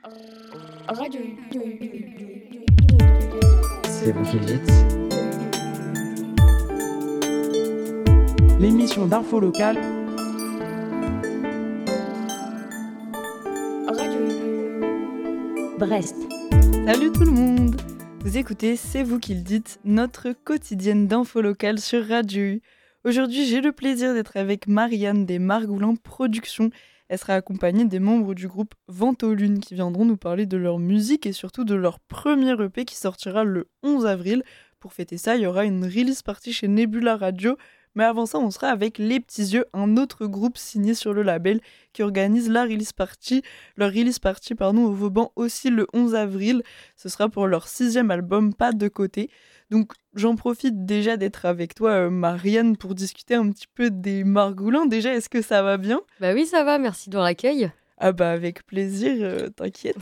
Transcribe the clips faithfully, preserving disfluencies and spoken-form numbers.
Radio. C'est vous qui le dites. L'émission d'info locale. Radio. Brest. Salut tout le monde. Vous écoutez C'est vous qui le dites, notre quotidienne d'info locale sur Radio U. Aujourd'hui, j'ai le plaisir d'être avec Marianne des Margoulins Productions. Elle sera accompagnée des membres du groupe Vente aux Lunes qui viendront nous parler de leur musique et surtout de leur premier E P qui sortira le onze avril. Pour fêter ça, il y aura une release party chez Nebula Radio. Mais avant ça, on sera avec Les Petits Yeux, un autre groupe signé sur le label qui organise la release party. Leur release party pardon, au Vauban aussi le onze avril. Ce sera pour leur sixième album, Pas de côté. Donc j'en profite déjà d'être avec toi, euh, Marianne, pour discuter un petit peu des Margoulins. Déjà, est-ce que ça va bien ? Bah oui, ça va, merci de l'accueil. Ah bah avec plaisir, euh, t'inquiète.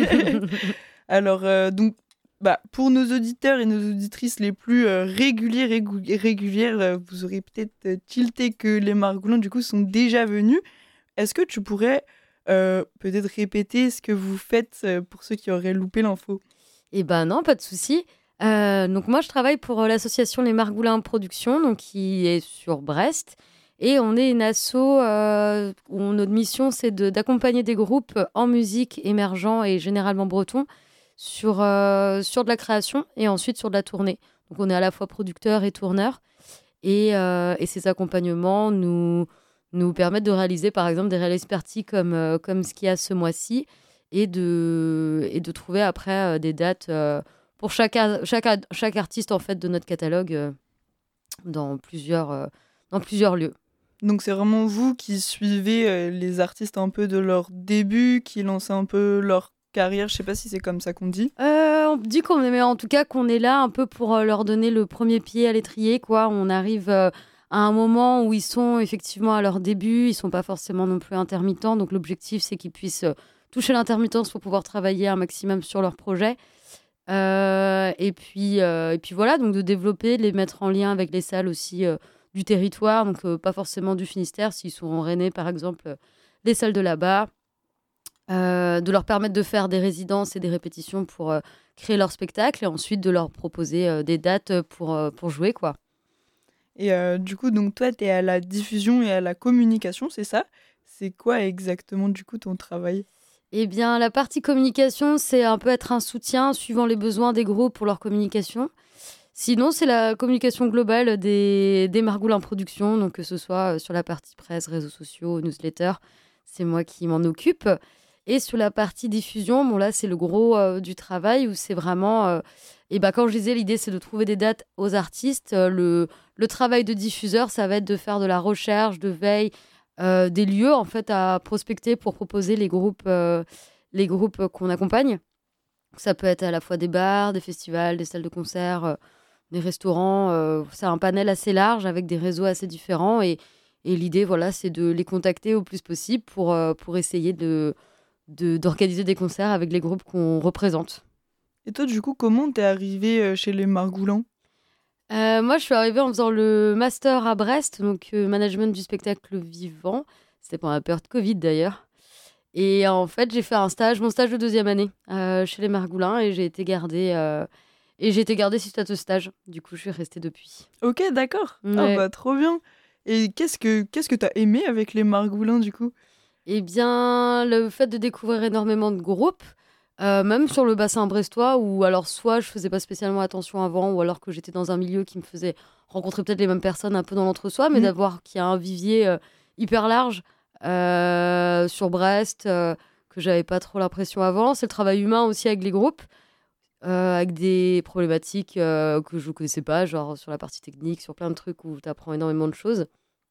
Alors, euh, donc, bah, pour nos auditeurs et nos auditrices les plus euh, réguliers, régou- régulières, euh, vous aurez peut-être euh, tilté que les Margoulins, du coup, sont déjà venus. Est-ce que tu pourrais euh, peut-être répéter ce que vous faites euh, pour ceux qui auraient loupé l'info ? Eh ben non, pas de souci. Euh, donc moi, je travaille pour euh, l'association Les Margoulins Productions, donc qui est sur Brest. Et on est une asso euh, où notre mission, c'est de, d'accompagner des groupes en musique émergents et généralement bretons sur, euh, sur de la création et ensuite sur de la tournée. Donc on est à la fois producteur et tourneur. Et, euh, et ces accompagnements nous, nous permettent de réaliser par exemple des release parties comme, euh, comme ce qu'il y a ce mois-ci et de, et de trouver après euh, des dates euh, pour chaque, chaque, chaque artiste en fait, de notre catalogue euh, dans, plusieurs, euh, dans plusieurs lieux. Donc c'est vraiment vous qui suivez euh, les artistes un peu de leur début, qui lancent un peu leur carrière, je sais pas si c'est comme ça qu'on dit. Euh, on dit qu'on est, mais en tout cas qu'on est là un peu pour euh, leur donner le premier pied à l'étrier, quoi. On arrive euh, à un moment où ils sont effectivement à leur début, ils sont pas forcément non plus intermittents, donc l'objectif c'est qu'ils puissent euh, toucher l'intermittence pour pouvoir travailler un maximum sur leur projet. Euh, et puis euh, et puis voilà, donc de développer, de les mettre en lien avec les salles aussi euh, du territoire, donc euh, pas forcément du Finistère, s'ils sont en Rennais par exemple, euh, les salles de là-bas, euh, de leur permettre de faire des résidences et des répétitions pour euh, créer leur spectacle et ensuite de leur proposer euh, des dates pour, euh, pour jouer, quoi. Et euh, du coup, donc toi, tu es à la diffusion et à la communication, c'est ça ? C'est quoi exactement du coup ton travail ? Eh bien, la partie communication, c'est un peu être un soutien suivant les besoins des groupes pour leur communication. Sinon, c'est la communication globale des, des Margoulins Productions, donc que ce soit sur la partie presse, réseaux sociaux, newsletter, c'est moi qui m'en occupe. Et sur la partie diffusion, bon là, c'est le gros euh, du travail où c'est vraiment... Euh, et bah, quand je disais, l'idée, c'est de trouver des dates aux artistes. Euh, le, le travail de diffuseur, ça va être de faire de la recherche, de veille, euh, des lieux, en fait, à prospecter pour proposer les groupes, euh, les groupes qu'on accompagne. Ça peut être à la fois des bars, des festivals, des salles de concert, euh, des restaurants. Euh, c'est un panel assez large avec des réseaux assez différents. Et, et l'idée, voilà, c'est de les contacter au plus possible pour, euh, pour essayer de, de, d'organiser des concerts avec les groupes qu'on représente. Et toi, du coup, comment t'es arrivée chez les Margoulins ? euh, Moi, je suis arrivée en faisant le master à Brest, donc euh, management du spectacle vivant. C'était pendant la période Covid, d'ailleurs. Et en fait, j'ai fait un stage, mon stage de deuxième année euh, chez les Margoulins et j'ai été gardée, euh, et j'ai été gardée suite à ce stage. Du coup, je suis restée depuis. Ok, d'accord. Ouais. Ah bah trop bien. Et qu'est-ce que qu'est-ce que t'as aimé avec les Margoulins du coup ? Eh bien, le fait de découvrir énormément de groupes, euh, même sur le bassin brestois, où alors soit je faisais pas spécialement attention avant, ou alors que j'étais dans un milieu qui me faisait rencontrer peut-être les mêmes personnes un peu dans l'entre-soi, mais Mm. d'avoir qu'il y a un vivier euh, hyper large euh, sur Brest, euh, que j'avais pas trop l'impression avant. C'est le travail humain aussi avec les groupes, euh, avec des problématiques euh, que je connaissais pas, genre sur la partie technique, sur plein de trucs où tu apprends énormément de choses.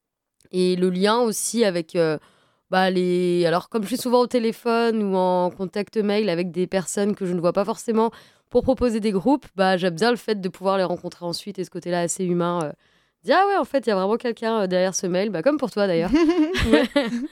Et le lien aussi avec... euh, Bah, les... Alors, comme je suis souvent au téléphone ou en contact mail avec des personnes que je ne vois pas forcément pour proposer des groupes, bah, j'aime bien le fait de pouvoir les rencontrer ensuite et ce côté-là assez humain. Euh, dire, ah ouais, en fait, il y a vraiment quelqu'un euh, derrière ce mail, bah, comme pour toi d'ailleurs. ouais.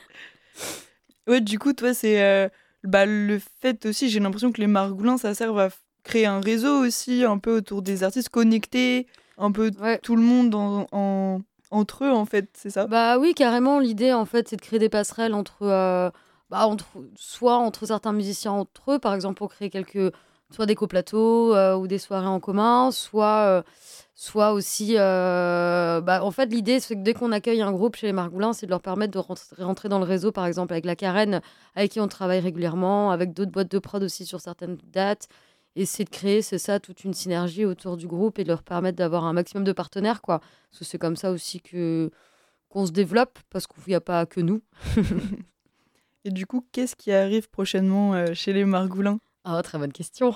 ouais, du coup, toi, c'est euh, bah, le fait aussi, j'ai l'impression que les Margoulins, ça sert à f- créer un réseau aussi, un peu autour des artistes connectés, un peu Ouais. tout le monde en, en- entre eux, en fait, c'est ça ? Bah oui, carrément, l'idée, en fait, c'est de créer des passerelles entre, euh, bah, entre, soit entre certains musiciens entre eux, par exemple pour créer quelques, soit des coplateaux euh, ou des soirées en commun, soit, euh, soit aussi... euh, bah, en fait, l'idée, c'est que dès qu'on accueille un groupe chez les Margoulins, c'est de leur permettre de rentrer, rentrer dans le réseau, par exemple avec la Carène, avec qui on travaille régulièrement, avec d'autres boîtes de prod aussi sur certaines dates. Et c'est de créer, c'est ça, toute une synergie autour du groupe et de leur permettre d'avoir un maximum de partenaires, quoi. Parce que c'est comme ça aussi que, qu'on se développe, parce qu'il n'y a pas que nous. Et du coup, qu'est-ce qui arrive prochainement euh, chez les Margoulins ? Ah, très bonne question.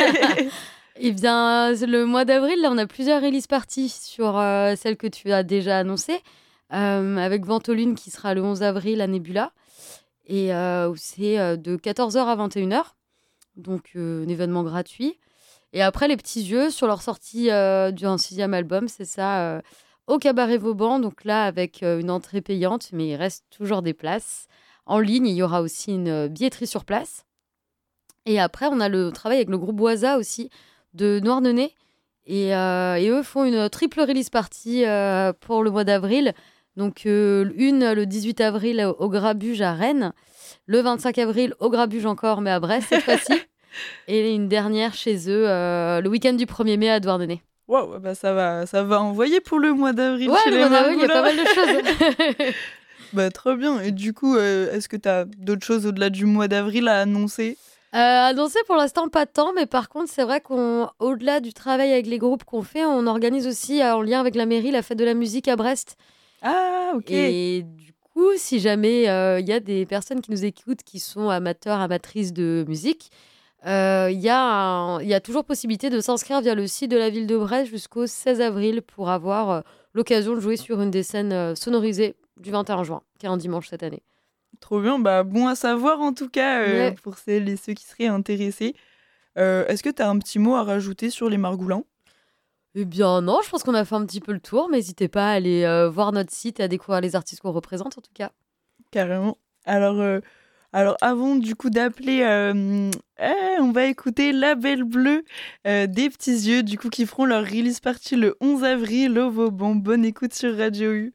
Eh bien, le mois d'avril, là, on a plusieurs release parties sur euh, celle que tu as déjà annoncée, euh, avec Ventolune qui sera le onze avril à Nebula, et euh, c'est euh, de quatorze heures à vingt et une heures. Donc euh, un événement gratuit. Et après, les petits yeux sur leur sortie euh, d'un sixième album, c'est ça, euh, au Cabaret Vauban. Donc là, avec euh, une entrée payante, mais il reste toujours des places. En ligne, il y aura aussi une euh, billetterie sur place. Et après, on a le travail avec le groupe Boisa aussi, de Noirnenez. Et, euh, et eux font une triple release party euh, pour le mois d'avril. Donc euh, une le dix-huit avril au Grabuge à Rennes. Le vingt-cinq avril au Grabuge encore, mais à Brest cette fois-ci. Et une dernière chez eux, euh, le week-end du premier mai à Douarnenez. Waouh, bah ça va, ça va envoyer pour le mois d'avril ouais, chez le les mois d'avril, il y a pas Margoulins. mal de choses. Bah trop bien. Et du coup, euh, est-ce que tu as d'autres choses au-delà du mois d'avril à annoncer ? euh, Annoncer pour l'instant pas tant, mais par contre c'est vrai qu'au-delà du travail avec les groupes qu'on fait, on organise aussi euh, en lien avec la mairie la fête de la musique à Brest. Ah, ok. Et du coup, si jamais il euh, y a des personnes qui nous écoutent qui sont amateurs, amatrices de musique, il euh, y, y a toujours possibilité de s'inscrire via le site de la ville de Brest jusqu'au seize avril pour avoir euh, l'occasion de jouer sur une des scènes euh, sonorisées du vingt et un juin, qui est un dimanche cette année. Trop bien, bah bon à savoir en tout cas euh, Ouais. pour celles et ceux qui seraient intéressés. Euh, est-ce que tu as un petit mot à rajouter sur les Margoulins ? Eh bien non, je pense qu'on a fait un petit peu le tour, mais n'hésitez pas à aller euh, voir notre site et à découvrir les artistes qu'on représente en tout cas. Carrément. Alors, euh, alors avant du coup d'appeler, euh, eh, on va écouter La Belle Bleue euh, des Petits Yeux, du coup qui feront leur release party le onze avril au Vauban. Bonne écoute sur Radio U.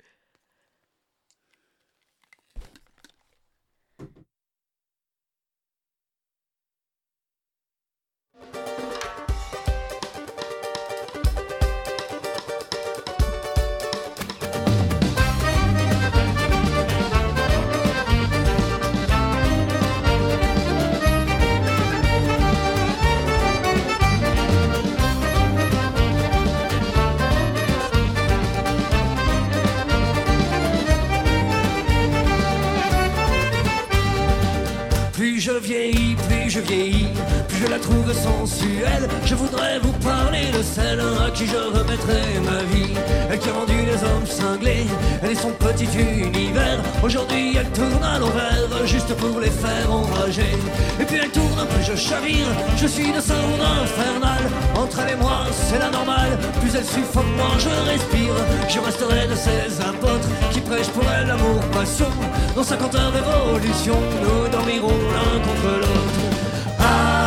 Plus je vieillis, plus je vieillis, plus je la trouve sensuelle. Je voudrais vous parler de celle à qui je remettrai ma vie. Elle qui a rendu les hommes cinglés, elle est son petit univers. Aujourd'hui elle tourne à l'envers, juste pour les faire enrager. Et puis elle tourne un peu, je chavire, je suis de sound infernal. Entre elle et moi c'est la normale, plus elle suffoque, moins je respire. Je resterai de ces apôtres qui prêchent pour elle l'amour, passion. Dans cinquante heures d'évolution, nous dormirons l'un contre l'autre. Ah,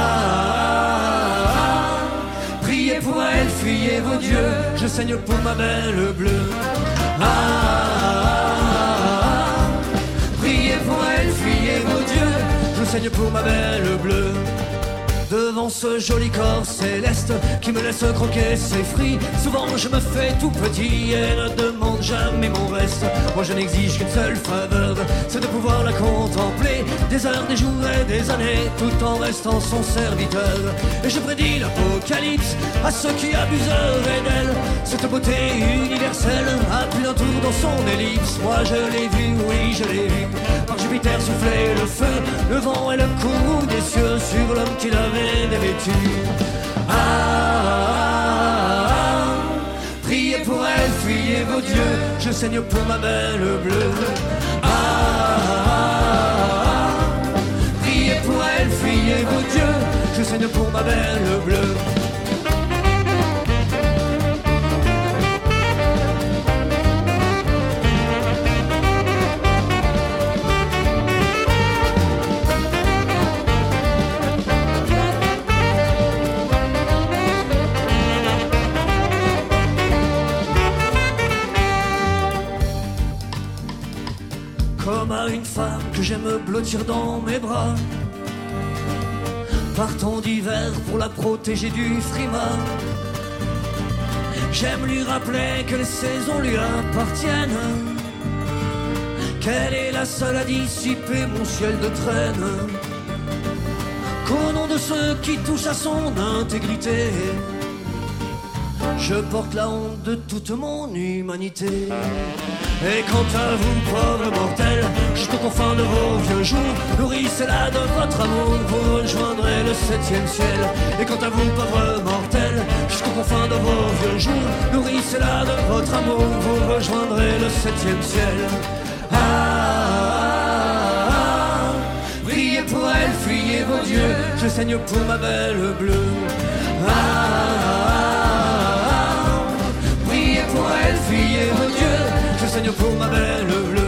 ah, ah, priez pour elle, fuyez vos dieux, je saigne pour ma belle bleue. Ah, ah, ah, priez pour elle, fuyez vos dieux, je saigne pour ma belle bleue. Devant ce joli corps céleste qui me laisse croquer ses fruits, souvent je me fais tout petit et ne demande jamais mon reste. Moi je n'exige qu'une seule faveur, c'est de pouvoir la contempler des heures, des jours et des années, tout en restant son serviteur. Et je prédis l'apocalypse à ceux qui abuseraient d'elle. Cette beauté universelle a plus d'un tour dans son ellipse. Moi je l'ai vu, oui je l'ai vu, par Jupiter souffler le feu, le vent et le courroux des cieux sur l'homme qui l'avait dévêtu. Ah, ah, ah, priez pour elle, fuyez vos dieux, je saigne pour ma belle bleue. Ah, ah, ah, priez pour elle, fuyez vos dieux, je saigne pour ma belle bleue. homme à une femme que j'aime blottir dans mes bras. Partons d'hiver pour la protéger du frima. J'aime lui rappeler que les saisons lui appartiennent, qu'elle est la seule à dissiper mon ciel de traîne, qu'au nom de ceux qui touchent à son intégrité, je porte la honte de toute mon humanité. Et quant à vous, pauvres mortels, jusqu'aux confins de vos vieux jours, nourrissez-la de votre amour, vous rejoindrez le septième ciel. Et quant à vous, pauvres mortels, jusqu'aux confins de vos vieux jours, nourrissez-la de votre amour, vous rejoindrez le septième ciel. Ah, ah, ah, priez pour elle, fuyez vos dieux, je saigne pour ma belle bleue. Ah, ah, ah, priez pour elle, fuyez vos dieux, je saigne pour ma belle bleue.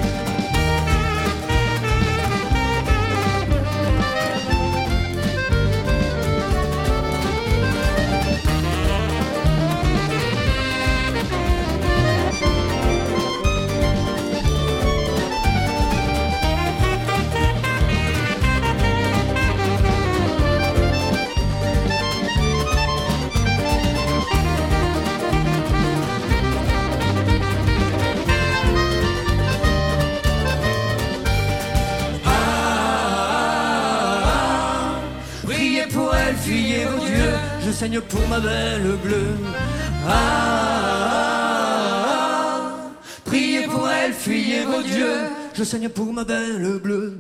Fuyez vos dieux, je saigne pour ma belle bleue. Ah, ah, ah, priez pour elle, fuyez vos dieux, je saigne pour ma belle bleue.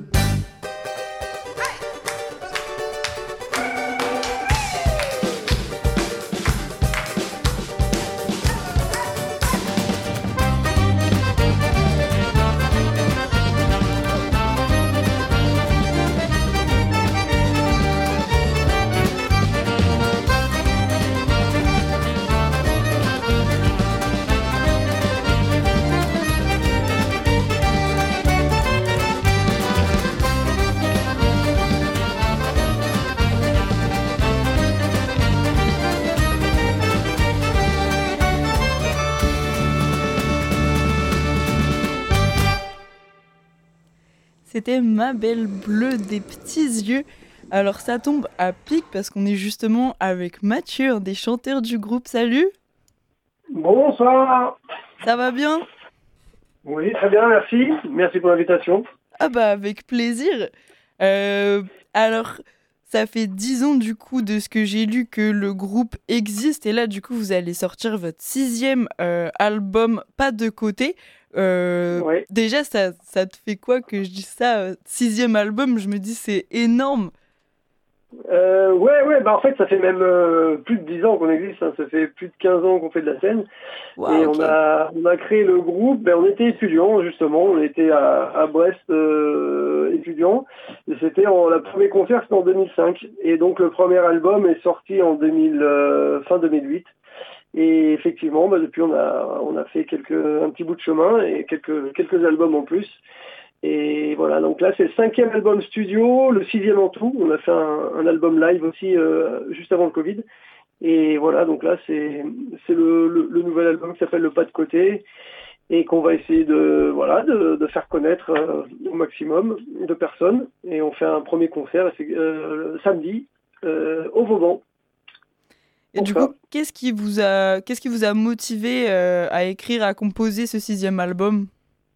C'était Ma Belle Bleue des Petits Yeux. Alors ça tombe à pic parce qu'on est justement avec Mathieu, un des chanteurs du groupe. Salut. Bonsoir. Ça va bien? Oui, très bien, merci. Merci pour l'invitation. Ah bah avec plaisir. Euh, alors, ça fait dix ans du coup de ce que j'ai lu que le groupe existe. Et là du coup, vous allez sortir votre sixième euh, album Pas de côté. Euh, ouais. Déjà, ça, ça te fait quoi que je dise ça, euh, sixième album? Je me dis c'est énorme. Euh, ouais, ouais, bah en fait, ça fait même euh, plus de dix ans qu'on existe, hein. Ça fait plus de quinze ans qu'on fait de la scène. Wow, et okay. on a on a créé le groupe, ben, on était étudiants justement, on était à, à Brest euh, étudiants, et c'était en, la premier concert c'était en deux mille cinq, et donc le premier album est sorti en deux mille, euh, fin deux mille huit. Et effectivement, bah, depuis on a on a fait quelques un petit bout de chemin et quelques quelques albums en plus. Et voilà, donc là c'est le cinquième album studio, le sixième en tout. On a fait un, un album live aussi euh, juste avant le Covid. Et voilà, donc là c'est c'est le, le, le nouvel album qui s'appelle Le Pas de côté et qu'on va essayer de voilà de, de faire connaître euh, au maximum de personnes. Et on fait un premier concert c'est, euh, samedi euh, au Vauban. Et du coup, qu'est-ce qui vous a, qu'est-ce qui vous a motivé euh, à écrire, à composer ce sixième album?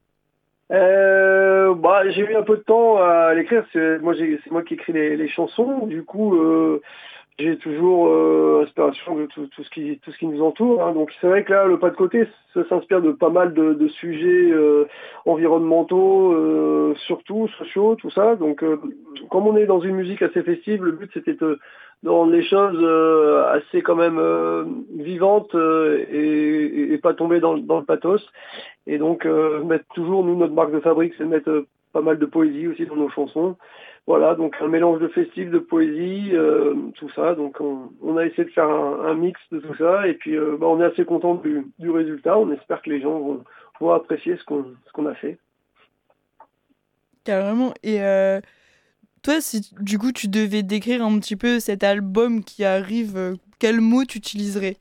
euh, bah, j'ai eu un peu de temps à l'écrire. C'est moi, j'ai, c'est moi qui écris les, les chansons. Du coup, euh, j'ai toujours euh, inspiration de tout, tout ce qui, tout ce qui nous entoure. Hein. Donc, c'est vrai que là, Le Pas de côté, ça s'inspire de pas mal de, de sujets euh, environnementaux, euh, surtout sociaux, tout ça. Donc, euh, comme on est dans une musique assez festive, le but c'était de de rendre les choses euh, assez quand même euh, vivantes euh, et, et pas tomber dans, dans le pathos. Et donc euh, mettre toujours, nous, notre marque de fabrique, c'est de mettre euh, pas mal de poésie aussi dans nos chansons. Voilà, donc un mélange de festif, de poésie, euh, tout ça. Donc on, on a essayé de faire un, un mix de tout ça. Et puis euh, bah, on est assez content du, du résultat. On espère que les gens vont, vont apprécier ce qu'on, ce qu'on a fait. Carrément. Et euh... toi, si du coup tu devais décrire un petit peu cet album qui arrive, euh, quel mot tu utiliserais?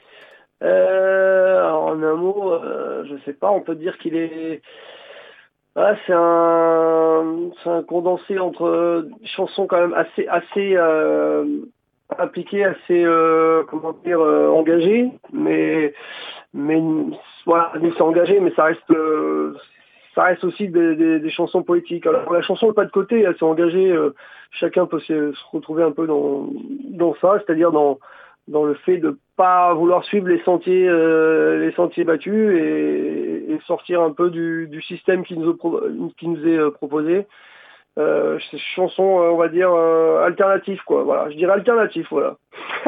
euh, Alors en un mot, euh, je sais pas, on peut dire qu'il est... Ah, c'est un, c'est un condensé entre chansons quand même assez, assez euh, impliquées, assez, euh, comment dire, euh, engagées, mais, mais voilà, c'est engagé, mais ça reste, euh, ça reste aussi des, des, des chansons poétiques. Alors la chanson Le Pas de côté, elle s'est engagée, euh, chacun peut se, se retrouver un peu dans, dans ça, c'est-à-dire dans, dans le fait de pas vouloir suivre les sentiers, euh, les sentiers battus et, et sortir un peu du, du système qui nous, a- qui nous est euh, proposé. Euh, c'est une chanson, euh, on va dire, euh, alternative, quoi. Voilà, je dirais alternative, voilà.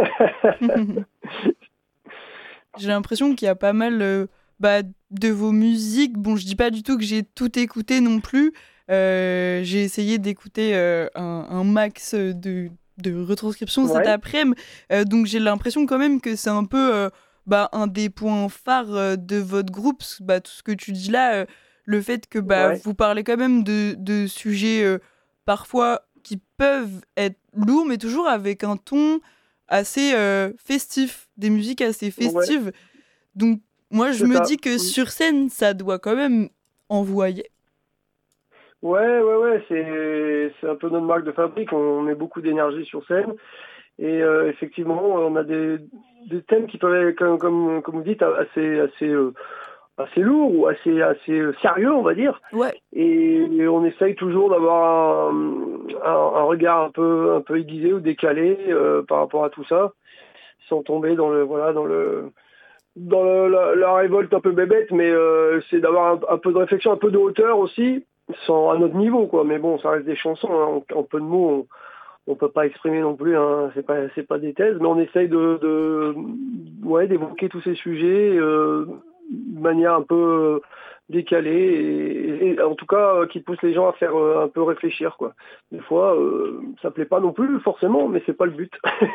J'ai l'impression qu'il y a pas mal euh, bah, de vos musiques. Bon, je dis pas du tout que j'ai tout écouté non plus. Euh, j'ai essayé d'écouter euh, un, un max de, de retranscriptions cet Ouais, après-midi. Euh, donc j'ai l'impression quand même que c'est un peu euh, bah, un des points phares euh, de votre groupe. Parce que, bah, tout ce que tu dis là, euh, le fait que bah, ouais, vous parlez quand même de, de sujets euh, parfois qui peuvent être lourds, mais toujours avec un ton assez euh, festif, des musiques assez ouais, festives. Donc, moi, je c'est me ça. dis que Mm. sur scène, ça doit quand même envoyer. Ouais, ouais, ouais, c'est, c'est un peu notre marque de fabrique. On met beaucoup d'énergie sur scène. Et euh, effectivement, on a des, des thèmes qui peuvent être, comme, comme, comme vous dites, assez, assez, euh, assez lourds ou assez, assez euh, sérieux, on va dire. Ouais. Et, et on essaye toujours d'avoir un, un- un regard un peu, un peu aiguisé ou décalé euh, par rapport à tout ça, sans tomber dans le, voilà, dans le, dans le- la, la révolte un peu bébête, mais euh, c'est d'avoir un, un peu de réflexion, un peu de hauteur aussi, sans à notre niveau, quoi. Mais bon, ça reste des chansons, hein. En, en peu de mots, on peut pas exprimer non plus, hein, c'est pas c'est pas des thèses, mais on essaye de, de ouais d'évoquer tous ces sujets euh, de manière un peu décalée et, et en tout cas euh, qui pousse les gens à faire euh, un peu réfléchir quoi. Des fois euh, ça plaît pas non plus forcément, mais c'est pas le but.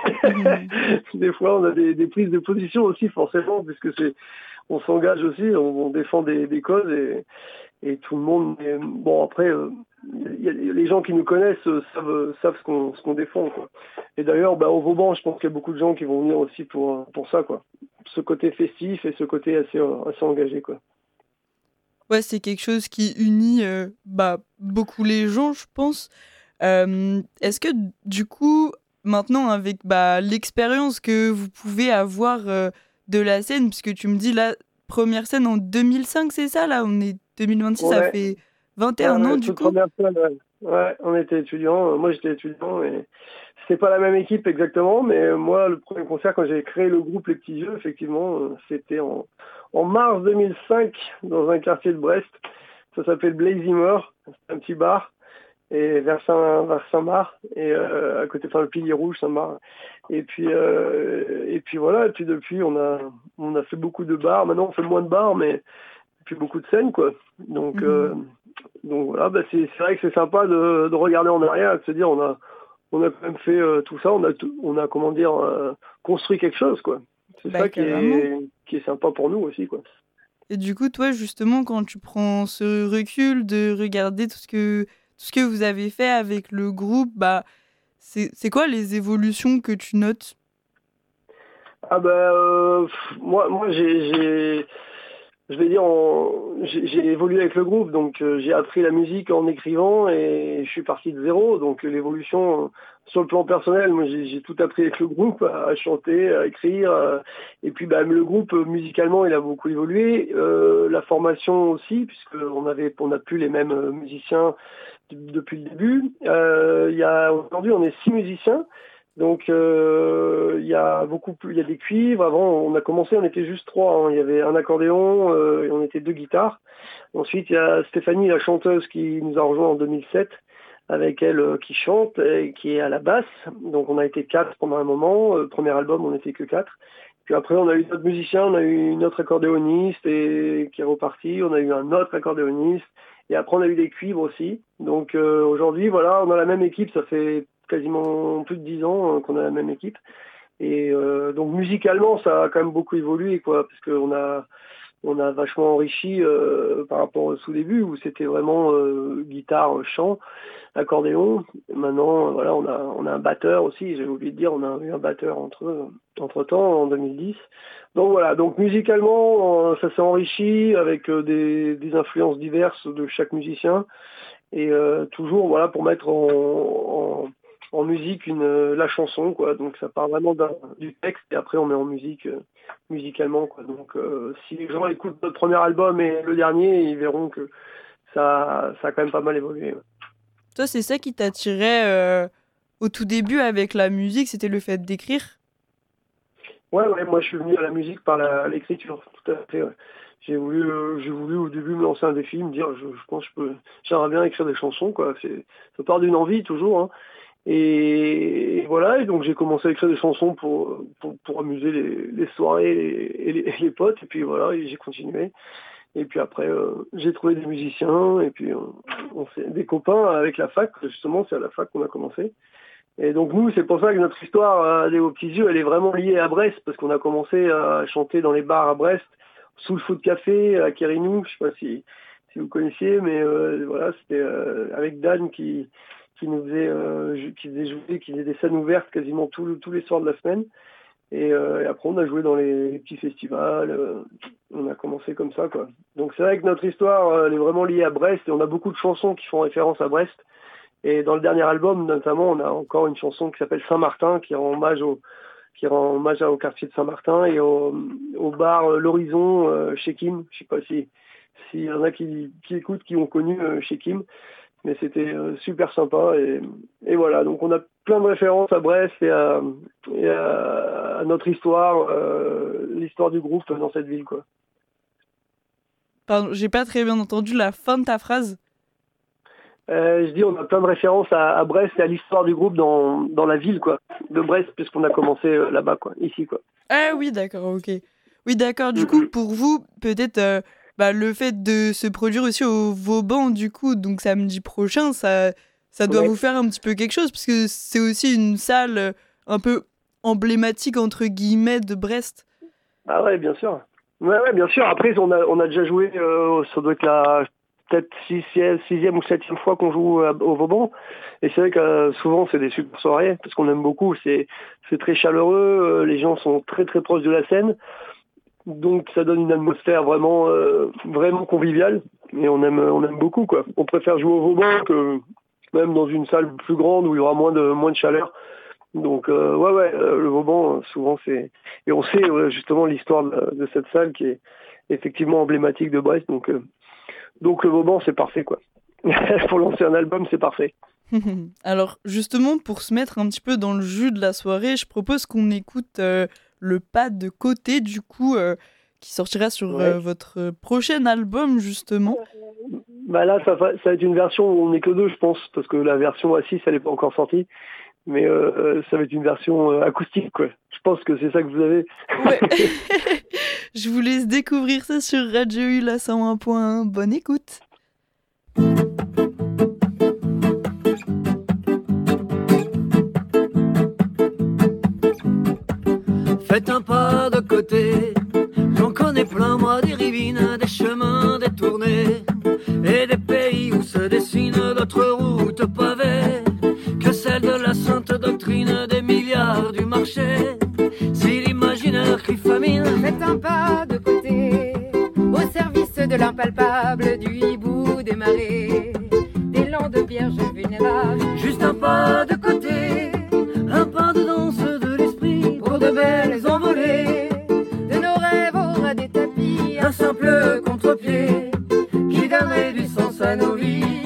Des fois on a des, des prises de position aussi forcément puisque c'est on s'engage aussi, on, on défend des, des causes et et tout le monde. Mais, bon, après, euh, y a, les gens qui nous connaissent euh, savent, savent ce qu'on ce qu'on défend, quoi. Et d'ailleurs, bah, au Vauban, je pense qu'il y a beaucoup de gens qui vont venir aussi pour, pour ça, quoi. Ce côté festif et ce côté assez, euh, assez engagé, quoi. Ouais, c'est quelque chose qui unit euh, bah, beaucoup les gens, je pense. Euh, est-ce que, du coup, maintenant, avec bah, l'expérience que vous pouvez avoir euh, de la scène, puisque tu me dis la première scène en deux mille cinq, c'est ça, là, on est deux mille vingt-six, ça Ouais, fait vingt et ouais, un ans, ouais, du toute coup. première fois, ouais. Ouais, on était étudiants, euh, moi j'étais étudiant et c'était pas la même équipe exactement, mais euh, moi le premier concert quand j'ai créé le groupe Les Petits Yeux, effectivement, euh, c'était en, en mars deux mille cinq dans un quartier de Brest. Ça s'appelle Blazimer, c'est un petit bar. Et vers Saint vers Saint-Marc et euh, à côté enfin le pilier rouge Saint-Marc et puis euh, et puis voilà et puis depuis on a on a fait beaucoup de bars, maintenant on fait moins de bars mais puis beaucoup de scènes quoi, donc euh, Mhm. donc voilà bah c'est c'est vrai que c'est sympa de, de regarder en arrière et de se dire on a on a quand même fait euh, tout ça, on a tout- on a comment dire euh, construit quelque chose quoi, c'est Bah, ça qui carrément. est qui est sympa pour nous aussi quoi. Et du coup, toi, justement, quand tu prends ce recul de regarder tout ce que, tout ce que vous avez fait avec le groupe, bah, c'est, c'est quoi les évolutions que tu notes? Ah bah euh, pff, moi moi j'ai j'ai je vais dire, en- j'ai j'ai évolué avec le groupe, donc euh, j'ai appris la musique en écrivant et je suis parti de zéro. Donc euh, l'évolution euh, sur le plan personnel, moi j'ai j'ai tout appris avec le groupe, à, à chanter, à écrire. euh, et puis bah, le groupe euh, musicalement, il a beaucoup évolué. Euh, la formation aussi, puisque on avait, on n'a plus les mêmes euh, musiciens d- depuis le début. Euh, il y a aujourd'hui, on est six musiciens. Donc euh, il y a beaucoup plus, il y a des cuivres. Avant, on a commencé, on était juste trois, hein. Il y avait un accordéon euh, et on était deux guitares. Ensuite, il y a Stéphanie, la chanteuse, qui nous a rejoint en deux mille sept, avec elle euh, qui chante et qui est à la basse. Donc on a été quatre pendant un moment. Euh, premier album, on n'était que quatre. Puis après, on a eu d'autres musiciens, on a eu une autre accordéoniste et qui est reparti. On a eu un autre accordéoniste. Et après, on a eu des cuivres aussi. Donc euh, aujourd'hui, voilà, on a la même équipe. Ça fait quasiment plus de dix ans euh, qu'on a la même équipe. Et euh, donc musicalement, ça a quand même beaucoup évolué, quoi, parce qu'on a on a vachement enrichi euh, par rapport au tout début où c'était vraiment euh, guitare, chant, accordéon. Maintenant, euh, voilà, on a on a un batteur aussi. J'ai oublié de dire, on a eu un batteur entre entre temps en deux mille dix. Donc voilà. Donc musicalement, euh, ça s'est enrichi avec euh, des, des influences diverses de chaque musicien et euh, toujours voilà pour mettre en, en en musique une euh, la chanson quoi. Donc ça part vraiment d'un, du texte et après on met en musique euh, musicalement quoi. Donc euh, si les gens écoutent notre premier album et le dernier, ils verront que ça ça a quand même pas mal évolué. Ouais. Toi, c'est ça qui t'attirait euh, au tout début avec la musique, c'était le fait d'écrire? Ouais ouais, moi je suis venu à la musique par la, l'écriture, tout à fait. Ouais. J'ai voulu euh, j'ai voulu au début me lancer un défi, me dire je, je pense que je peux j'aimerais bien écrire des chansons quoi. C'est ça part d'une envie toujours hein. Et voilà, et donc j'ai commencé à écrire des chansons pour, pour, pour amuser les, les soirées et les, et les potes, et puis voilà, et j'ai continué. Et puis après, euh, j'ai trouvé des musiciens, et puis on, on fait des copains avec la fac, justement, c'est à la fac qu'on a commencé. Et donc nous, c'est pour ça que notre histoire des Hauts Petits Yeux, elle est vraiment liée à Brest, parce qu'on a commencé à chanter dans les bars à Brest, sous le Foot Café, à Kérinou, je sais pas si, si vous connaissiez, mais euh, voilà, c'était euh, avec Dan qui... qui nous faisait, euh, qui faisait jouer, qui faisait des scènes ouvertes quasiment tous tous les soirs de la semaine. Et, euh, et après, on a joué dans les, les petits festivals. Euh, on a commencé comme ça, quoi. Donc c'est vrai que notre histoire, euh, elle est vraiment liée à Brest et on a beaucoup de chansons qui font référence à Brest. Et dans le dernier album, notamment, on a encore une chanson qui s'appelle Saint-Martin, qui rend hommage au, qui rend hommage au quartier de Saint-Martin et au, au bar euh, L'Horizon euh, chez Kim. Je sais pas si s'il y en a qui, qui écoutent, qui ont connu euh, chez Kim. Mais c'était euh, super sympa et, et voilà, donc on a plein de références à Brest et à, et à, à notre histoire, euh, l'histoire du groupe dans cette ville quoi. Pardon, j'ai pas très bien entendu la fin de ta phrase. Euh, je dis on a plein de références à, à Brest et à l'histoire du groupe dans, dans la ville quoi, de Brest puisqu'on a commencé euh, là-bas quoi, ici quoi. Ah oui d'accord, ok. Oui d'accord, du coup pour vous peut-être... Euh... Bah, le fait de se produire aussi au Vauban, du coup, donc samedi prochain, ça, ça doit ouais. vous faire un petit peu quelque chose, parce que c'est aussi une salle un peu emblématique, entre guillemets, de Brest. Ah ouais, bien sûr. Ouais, ouais, bien sûr. Après, on a, on a déjà joué, euh, ça doit être la peut-être sixième, sixième ou septième fois qu'on joue à, au Vauban. Et c'est vrai que euh, souvent, c'est des super soirées, parce qu'on aime beaucoup. C'est, c'est très chaleureux, euh, les gens sont très très proches de la scène. Donc ça donne une atmosphère vraiment euh, vraiment conviviale et on aime on aime beaucoup quoi. On préfère jouer au Vauban que même dans une salle plus grande où il y aura moins de moins de chaleur. Donc euh, ouais ouais euh, le Vauban souvent c'est et on sait euh, justement l'histoire de, de cette salle qui est effectivement emblématique de Brest donc euh, donc le Vauban c'est parfait quoi. Pour lancer un album c'est parfait. Alors justement pour se mettre un petit peu dans le jus de la soirée, je propose qu'on écoute euh, le pas de côté du coup euh, qui sortira sur ouais. euh, votre prochain album justement. Bah là ça va, ça va être une version où on n'est que deux je pense parce que la version A six elle n'est pas encore sortie mais euh, ça va être une version euh, acoustique quoi. Je pense que c'est ça que vous avez. Ouais. Je vous laisse découvrir ça sur Radio U la cent un point un. Bonne écoute. Faites un pas de côté, j'en connais plein moi des rivines, des chemins détournés et des pays où se dessinent d'autres routes pavées que celle de la sainte doctrine des milliards du marché. Si l'imaginaire crie famine, faites un pas de côté au service de l'impalpable, du hibou des marées, des landes de vierges vulnérables. Juste un pas de côté, un pas de danse de l'esprit pour de belles envolées, de nos rêves aura des tapis, un simple contre-pied qui donnerait du sens à nos vies.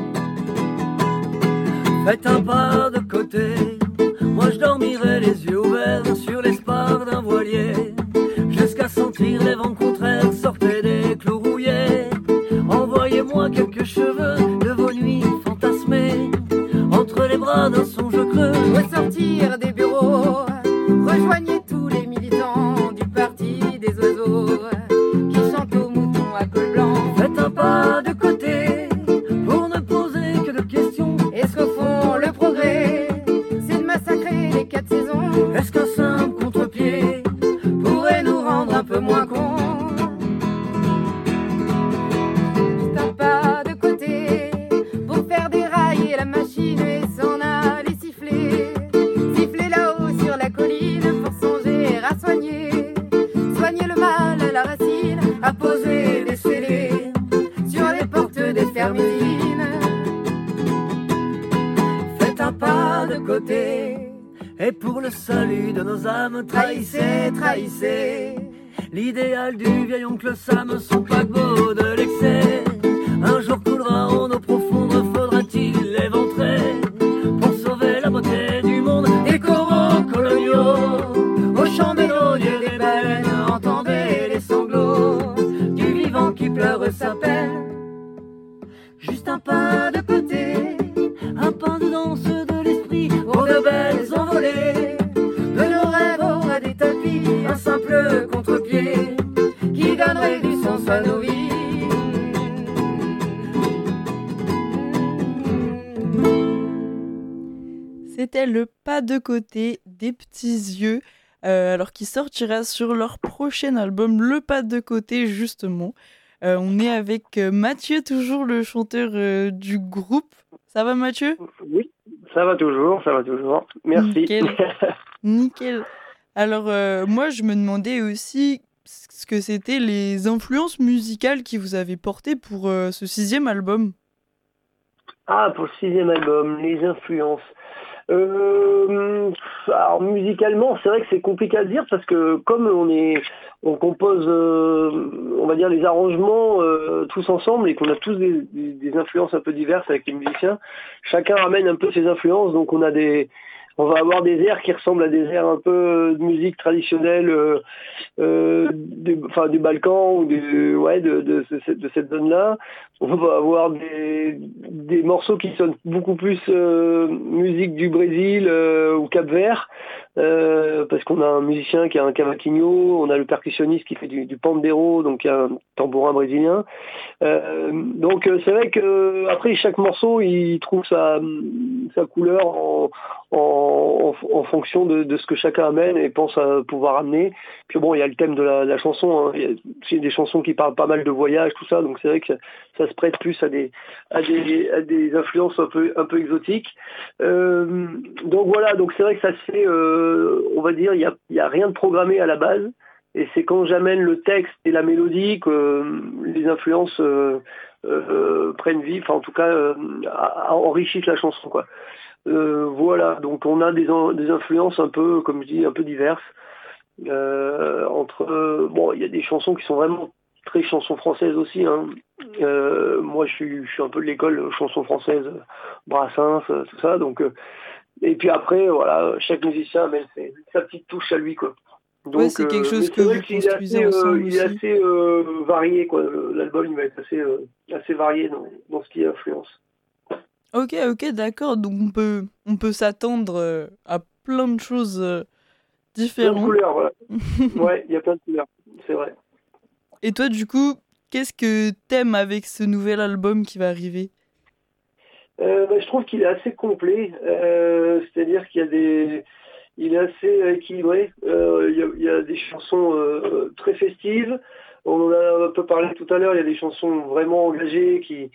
Faites un pas de côté, moi je dormirai les yeux ouverts sur l'espoir d'un voilier, jusqu'à sentir les vents contraires sortir des clous rouillés. Envoyez-moi quelques cheveux de vos nuits fantasmées, entre les bras d'un songe creux. Ressortir des bureaux, rejoignez tous les militants du parti des oiseaux qui chantent aux moutons à col blanc. Faites un pas de côté pour ne poser que de questions. Est-ce qu'au fond le progrès c'est de massacrer les quatre saisons? Est-ce qu'un simple contre-pied pourrait nous rendre un peu moins cons? apposer des scellés sur les portes des fermes usines. Faites un pas de côté, Et pour le salut de nos âmes, trahissez, trahissez l'idéal du vieil oncle Sam, son paquebot de l'excès. Un jour coulera en eau profonde, faudra-t-il l'éventrer pour sauver la beauté du monde des coraux coloniaux. Au chant mélodieux des baleines, entendez les sanglots du vivant qui pleure sa peine. Juste un pas de côté, un pas de danse de l'esprit, pour de belles envolées de nos rêves aura des tapis, un simple contre-pied qui donnerait du sens à nos vies. C'était le pas de côté des petits yeux, euh, alors qui sortira sur leur prochain album, Le pas de côté, justement. Euh, on est avec euh, Mathieu, toujours le chanteur euh, du groupe. Ça va, Mathieu ? Oui, ça va toujours, ça va toujours. Merci. Nickel. Nickel. Alors, euh, moi, je me demandais aussi ce que c'était les influences musicales qui vous avaient porté pour euh, ce sixième album. Ah, pour le sixième album, les influences. Euh, alors musicalement, c'est vrai que c'est compliqué à dire parce que comme on est, on compose, euh, on va dire les arrangements euh, tous ensemble et qu'on a tous des, des, des influences un peu diverses avec les musiciens, chacun ramène un peu ses influences, donc on a des, on va avoir des airs qui ressemblent à des airs un peu de musique traditionnelle, euh, euh, du, enfin du Balkan ou du, ouais, de, de, de, de cette zone-là. On va avoir des, des morceaux qui sonnent beaucoup plus euh, musique du Brésil euh, ou Cap-Vert, euh, parce qu'on a un musicien qui a un cavaquinho, on a le percussionniste qui fait du, du pandeiro, donc il y a un tambourin brésilien. Euh, donc c'est vrai que après chaque morceau il trouve sa, sa couleur en, en, en, en fonction de, de ce que chacun amène et pense à pouvoir amener. Puis bon, il y a le thème de la, la chanson, hein. Il y a aussi des chansons qui parlent pas mal de voyage, tout ça, donc c'est vrai que ça, ça se prête plus à des, à des, à des influences un peu, un peu exotiques. Euh, donc voilà, donc c'est vrai que ça se fait, euh, on va dire, il y a, il y a rien de programmé à la base. Et c'est quand j'amène le texte et la mélodie que euh, les influences euh, euh, prennent vie, enfin en tout cas euh, enrichissent la chanson, quoi. Euh, voilà, donc on a des, des influences un peu, comme je dis, un peu diverses. Euh, entre euh, bon, il y a des chansons qui sont vraiment très chansons françaises aussi, hein. Euh, moi je suis, je suis un peu de l'école chansons françaises, Brassens, tout ça, donc euh, et puis après voilà, chaque musicien amène ses, sa petite touche à lui, quoi. Donc ouais, c'est quelque chose euh, que vous construisez assez, ensemble euh, aussi. il est assez euh, varié, quoi. L'album il va être assez, euh, assez varié dans, dans ce qui est influence. Ok, ok, d'accord. Donc on peut, on peut s'attendre euh, à plein de choses euh, différentes. Plein de couleurs, voilà. Ouais, il y a plein de couleurs, c'est vrai. Et toi, du coup, qu'est-ce que t'aimes avec ce nouvel album qui va arriver ? euh, bah, Je trouve qu'il est assez complet. Euh, c'est-à-dire qu'il y a des... Il est assez équilibré. Euh, il, y a, il y a des chansons euh, très festives. On en a un peu parlé tout à l'heure. Il y a des chansons vraiment engagées qui,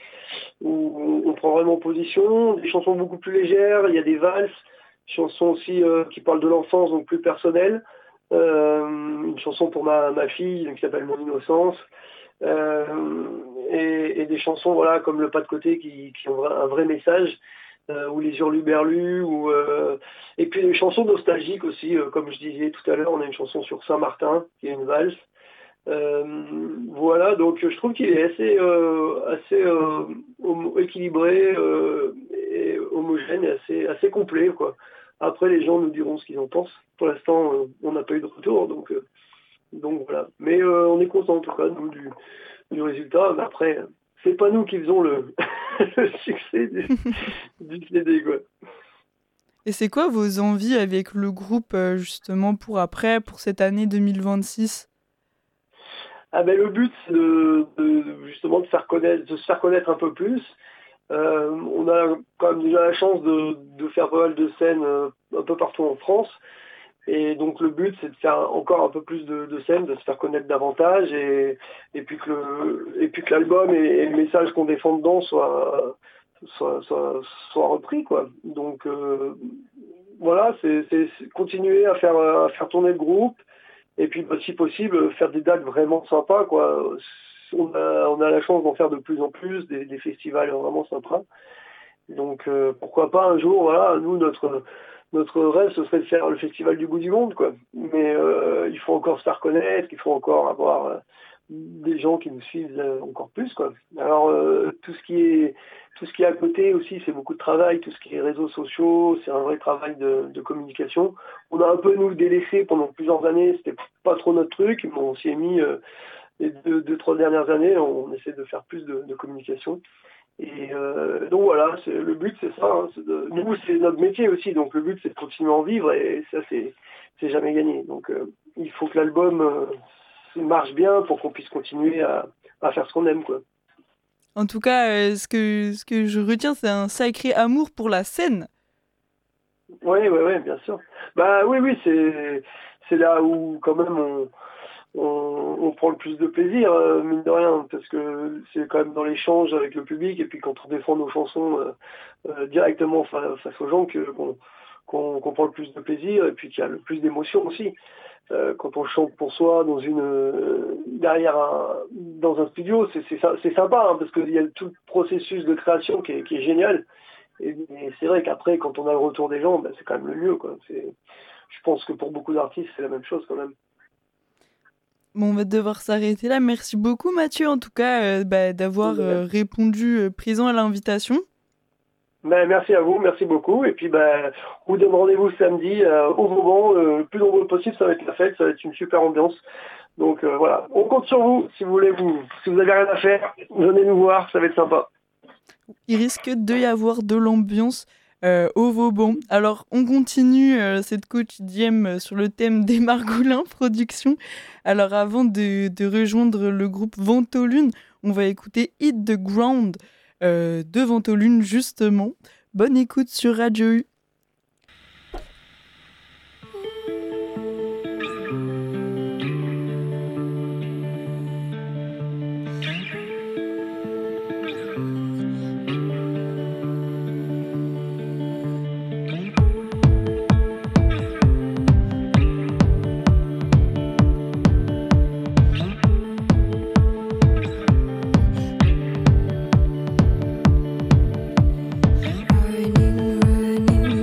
où on prend vraiment position. Des chansons beaucoup plus légères. Il y a des valses. Chansons aussi euh, qui parlent de l'enfance, donc plus personnelles. Euh, une chanson pour ma, ma fille qui s'appelle Mon Innocence. Euh, et, et des chansons voilà, comme Le Pas de Côté qui, qui ont un vrai message. Euh, ou les Hurluberlus, ou euh, et puis des chansons nostalgiques aussi, euh, comme je disais tout à l'heure, on a une chanson sur Saint-Martin, qui est une valse. Euh, voilà, donc je trouve qu'il est assez, euh, assez euh, homo- équilibré euh, et homogène et assez, assez complet, quoi. Après, les gens nous diront ce qu'ils en pensent. Pour l'instant, euh, on n'a pas eu de retour, donc, euh, donc voilà. Mais euh, on est content en tout cas, nous, du, du résultat. Mais après, c'est pas nous qui faisons le, le succès du, du C D, quoi. Et c'est quoi vos envies avec le groupe, euh, justement, pour après, pour cette année deux mille vingt-six ? Ah ben, le but, c'est de, de, justement de, faire connaître, de se faire connaître un peu plus. Euh, on a quand même déjà la chance de, de faire pas mal de scènes euh, un peu partout en France. Et donc le but, c'est de faire encore un peu plus de, de scènes, de se faire connaître davantage, et, et puis que le, et puis que l'album et, et le message qu'on défend dedans soient soit, soit, soit repris, quoi. Donc euh, voilà, c'est, c'est, c'est continuer à faire, à faire tourner le groupe, Et puis bah, si possible, faire des dates vraiment sympas, quoi. On a, on a la chance d'en faire de plus en plus, des, des festivals vraiment sympas. Donc euh, pourquoi pas un jour, voilà, nous notre notre rêve ce serait de faire le festival du bout du monde, quoi. Mais euh, il faut encore se faire connaître, il faut encore avoir euh, des gens qui nous suivent euh, encore plus, quoi. Alors euh, tout ce qui est tout ce qui est à côté aussi, c'est beaucoup de travail, tout ce qui est réseaux sociaux, c'est un vrai travail de, de communication. On a un peu nous délaissé pendant plusieurs années, c'était pas trop notre truc, mais on s'y est mis euh, les deux, deux, trois dernières années, on essaie de faire plus de, de communication. Et euh, donc voilà, c'est, le but c'est ça, hein, c'est de, nous c'est notre métier aussi, donc le but c'est de continuer à en vivre et ça c'est, c'est jamais gagné. Donc euh, il faut que l'album euh, marche bien pour qu'on puisse continuer à, à faire ce qu'on aime, quoi. En tout cas, euh, ce, que, ce que je retiens, c'est un sacré amour pour la scène. Oui, oui, oui, bien sûr. Bah oui, oui, c'est, c'est là où quand même on... On, on prend le plus de plaisir, euh, mine de rien, parce que c'est quand même dans l'échange avec le public, et puis quand on défend nos chansons euh, euh, directement fa- face aux gens, que, qu'on, qu'on, qu'on prend le plus de plaisir, et puis qu'il y a le plus d'émotion aussi. Euh, quand on chante pour soi dans une euh, derrière un, dans un studio, c'est, c'est, c'est sympa, hein, parce qu'il y a tout le processus de création qui est, qui est génial. Et, et c'est vrai qu'après, quand on a le retour des gens, ben, c'est quand même le mieux, quoi. C'est, je pense que pour beaucoup d'artistes, c'est la même chose quand même. Bon, on va devoir s'arrêter là. Merci beaucoup Mathieu, en tout cas, euh, bah, d'avoir euh, répondu euh, présent à l'invitation. Ben, merci à vous, merci beaucoup. Et puis ben, on vous donne rendez-vous samedi euh, au Vauban, euh, le plus nombreux possible, ça va être la fête, ça va être une super ambiance. Donc euh, voilà, on compte sur vous, si vous voulez vous, si vous avez rien à faire, venez nous voir, ça va être sympa. Il risque de y avoir de l'ambiance Euh, au Vauban. Alors, on continue euh, cette quotidienne sur le thème des Margoulins Productions. Alors, avant de, de rejoindre le groupe Ventolune, on va écouter Hit the Ground euh, de Ventolune, justement. Bonne écoute sur Radio U. Running, running.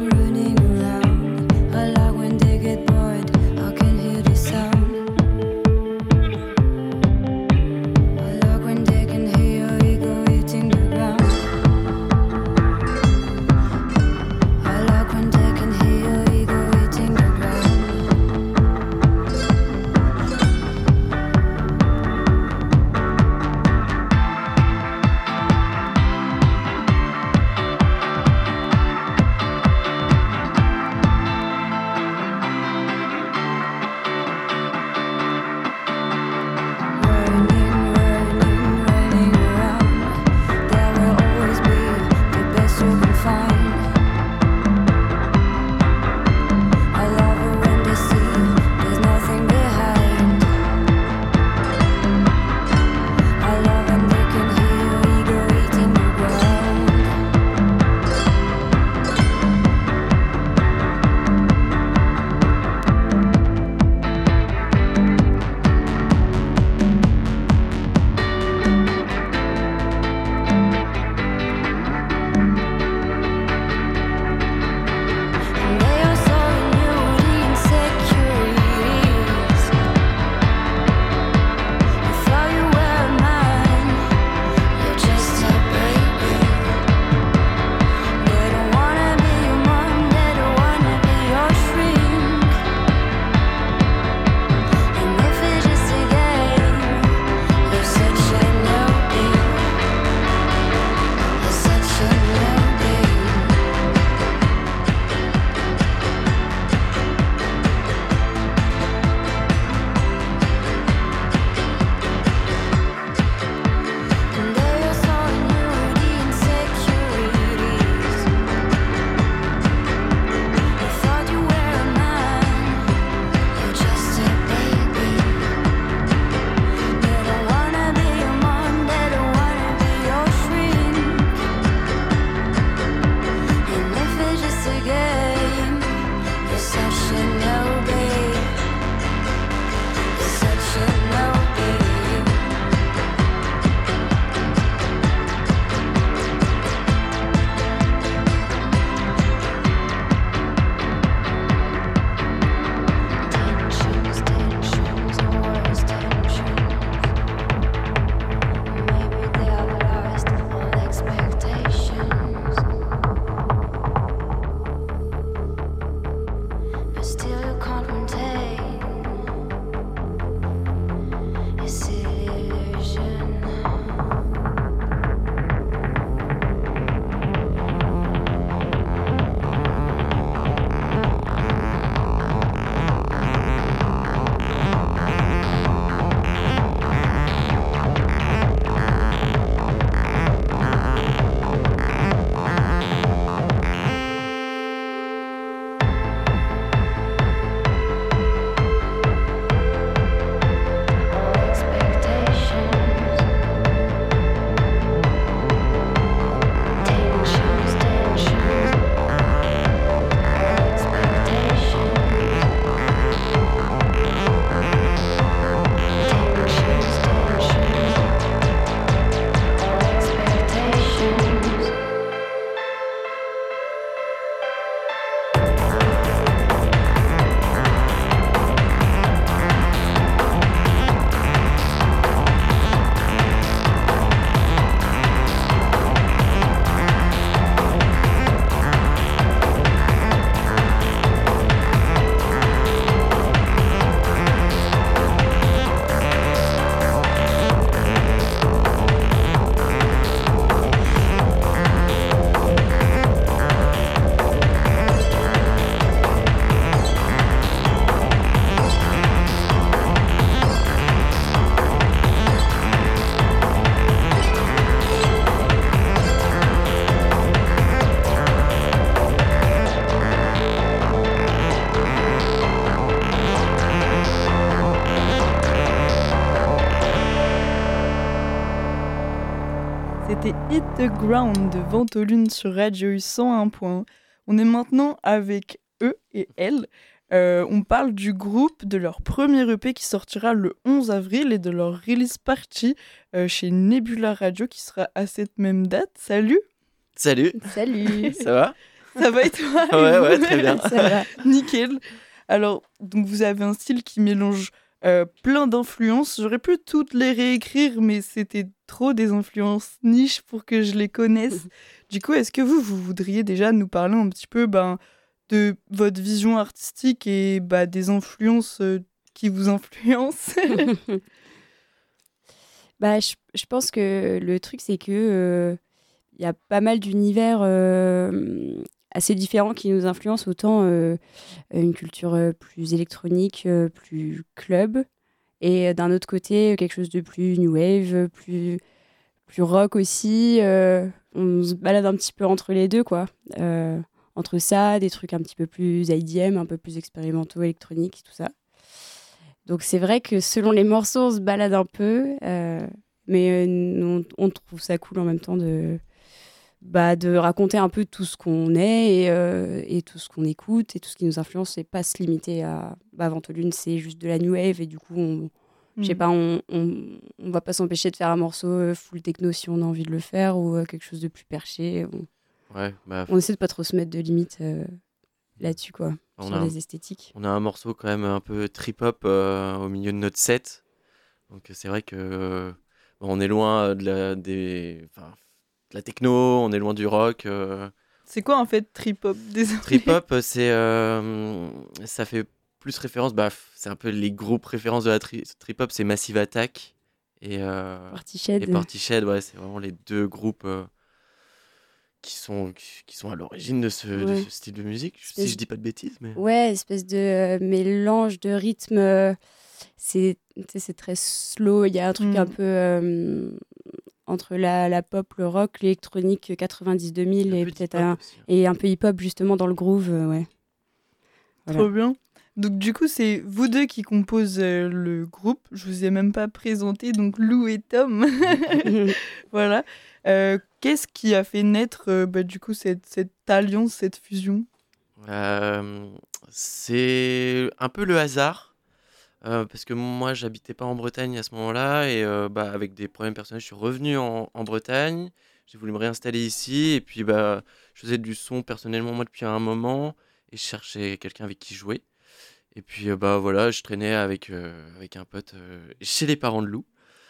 C'était Hit the Ground de Ventolune sur Radio U cent un point un. On est maintenant avec eux et elles. Euh, on parle du groupe, de leur premier E P qui sortira le onze avril et de leur release party euh, chez Nebula Radio qui sera à cette même date. Salut. Salut. Salut. Ça va? Ça va et toi? Ouais, ouais, très bien. Ça va. Nickel. Alors, donc vous avez un style qui mélange euh, plein d'influences. J'aurais pu toutes les réécrire, mais c'était trop des influences niches pour que je les connaisse. Du coup, est-ce que vous, vous voudriez déjà nous parler un petit peu ben, de votre vision artistique et bah, des influences euh, qui vous influencent? Bah, je, je pense que le truc, c'est que euh, y a pas mal d'univers euh, assez différents qui nous influencent, autant euh, une culture euh, plus électronique, euh, plus club, et euh, d'un autre côté, quelque chose de plus new wave, plus, plus rock aussi. Euh, on se balade un petit peu entre les deux, quoi. Euh, entre ça, des trucs un petit peu plus I D M, un peu plus expérimentaux, électroniques, tout ça. Donc c'est vrai que selon les morceaux, on se balade un peu, euh, mais euh, on, on trouve ça cool en même temps de, bah, de raconter un peu tout ce qu'on est et, euh, et tout ce qu'on écoute et tout ce qui nous influence, et pas se limiter à bah, Ventolune, c'est juste de la new wave et du coup, on, mmh. je sais pas, on, on, on va pas s'empêcher de faire un morceau full techno si on a envie de le faire, ou euh, quelque chose de plus perché. On, ouais, bah, on essaie de pas trop se mettre de limites euh, là-dessus, quoi. On sur a les un, esthétiques. On a un morceau quand même un peu trip-hop euh, au milieu de notre set. Donc c'est vrai que euh, on est loin de la, des, de la techno, on est loin du rock. Euh. C'est quoi en fait trip-hop? Trip-hop, c'est, euh, ça fait plus référence, bah, c'est un peu les groupes références de la tri- trip-hop, c'est Massive Attack et, euh, Portishead. et Portishead, ouais, c'est vraiment les deux groupes... Euh, Qui sont, qui sont à l'origine de ce, ouais. de ce style de musique, espèce... si je dis pas de bêtises. Mais... Ouais, espèce de euh, mélange de rythme. Euh, c'est, c'est très slow. Il y a un truc mm. un peu euh, entre la, la pop, le rock, l'électronique quatre-vingt-dix deux mille et, peut-être un, aussi, hein. et un peu hip-hop justement dans le groove. Euh, ouais. Voilà. Trop bien. Donc du coup, c'est vous deux qui composent euh, le groupe. Je vous ai même pas présenté, donc Lou et Tom. Voilà. Euh, qu'est-ce qui a fait naître euh, bah, du coup cette, cette alliance, cette fusion? euh, C'est un peu le hasard, euh, parce que moi j'habitais pas en Bretagne à ce moment-là, et euh, bah, avec des problèmes personnels je suis revenu en, en Bretagne, j'ai voulu me réinstaller ici, et puis bah, je faisais du son personnellement moi depuis un moment, et je cherchais quelqu'un avec qui jouer, et puis euh, bah, voilà, je traînais avec, euh, avec un pote euh, chez les parents de Lou,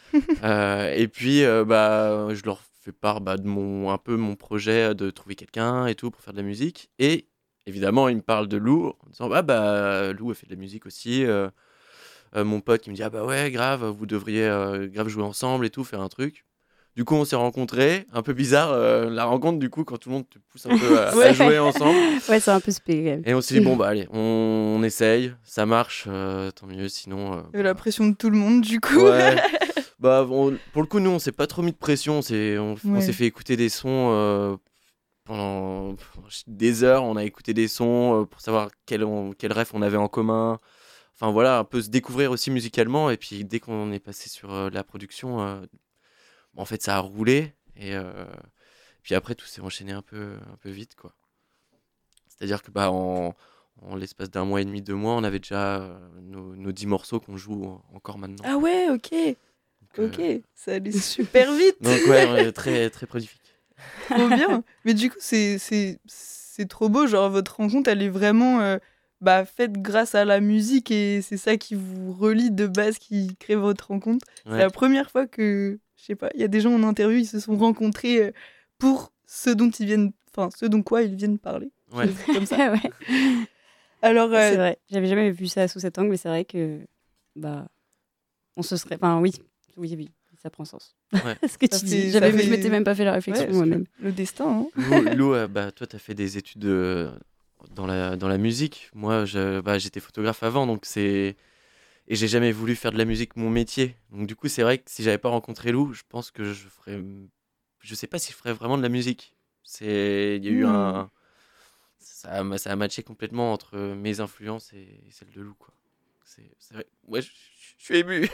euh, et puis euh, bah, je leur fait part bah, de mon, un peu mon projet de trouver quelqu'un et tout pour faire de la musique. Et évidemment, il me parle de Lou en disant ah, bah, Lou a fait de la musique aussi. Euh, Euh, mon pote qui me dit ah bah ouais grave, vous devriez euh, grave jouer ensemble et tout, faire un truc. Du coup on s'est rencontrés, un peu bizarre euh, la rencontre du coup quand tout le monde te pousse un peu à, Ouais. à jouer ensemble. Ouais, c'est un peu spé quand même. Et on s'est dit bon bah allez, on, on essaye, ça marche, euh, tant mieux, sinon. Euh, Il y a bah, la pression de tout le monde, du coup. ouais. Bah on- pour le coup nous on s'est pas trop mis de pression, on s'est on, on Ouais. s'est fait écouter des sons euh, pendant des heures, on a écouté des sons euh, pour savoir quel on, quel ref on avait en commun. Enfin voilà, un peu se découvrir aussi musicalement. Et puis dès qu'on est passé sur euh, la production, euh, en fait ça a roulé. Et euh, puis après tout s'est enchaîné un peu, un peu vite quoi. C'est-à-dire que bah en, en l'espace d'un mois et demi, deux mois, on avait déjà euh, nos, nos dix morceaux qu'on joue en- encore maintenant. Ah ouais, ok. Donc, Ok, euh, ça allait super vite. donc ouais, on est très très prolifique. Trop bien. Mais du coup, c'est, c'est, c'est trop beau. Genre, votre rencontre, elle est vraiment euh, bah, faite grâce à la musique et c'est ça qui vous relie de base, qui crée votre rencontre. C'est Ouais. la première fois que, je sais pas, il y a des gens en interview, ils se sont rencontrés euh, pour ce dont ils viennent, enfin, ce dont quoi ils viennent parler. Ouais. C'est comme ça. ouais. Alors, euh, C'est vrai. J'avais jamais vu ça sous cet angle, mais c'est vrai que bah on se serait. Enfin oui, oui, oui, ça prend sens. Ouais. Ce que Ça tu fait- dis. ça J'avais, fait- je m'étais même pas fait la ouais, réflexion parce que moi-même. le destin, hein. Lou, Lou, euh, bah, toi, tu as fait des études euh, dans, la, dans la musique. Moi, je, bah, j'étais photographe avant, donc c'est... Et j'ai jamais voulu faire de la musique mon métier. Donc du coup, c'est vrai que si j'avais pas rencontré Lou, je pense que je ferais... Je sais pas si je ferais vraiment de la musique. C'est... Il y a eu Hmm. un... Ça a, ça a matché complètement entre mes influences et celles de Lou, quoi. C'est, c'est vrai. Ouais, je, je suis ému.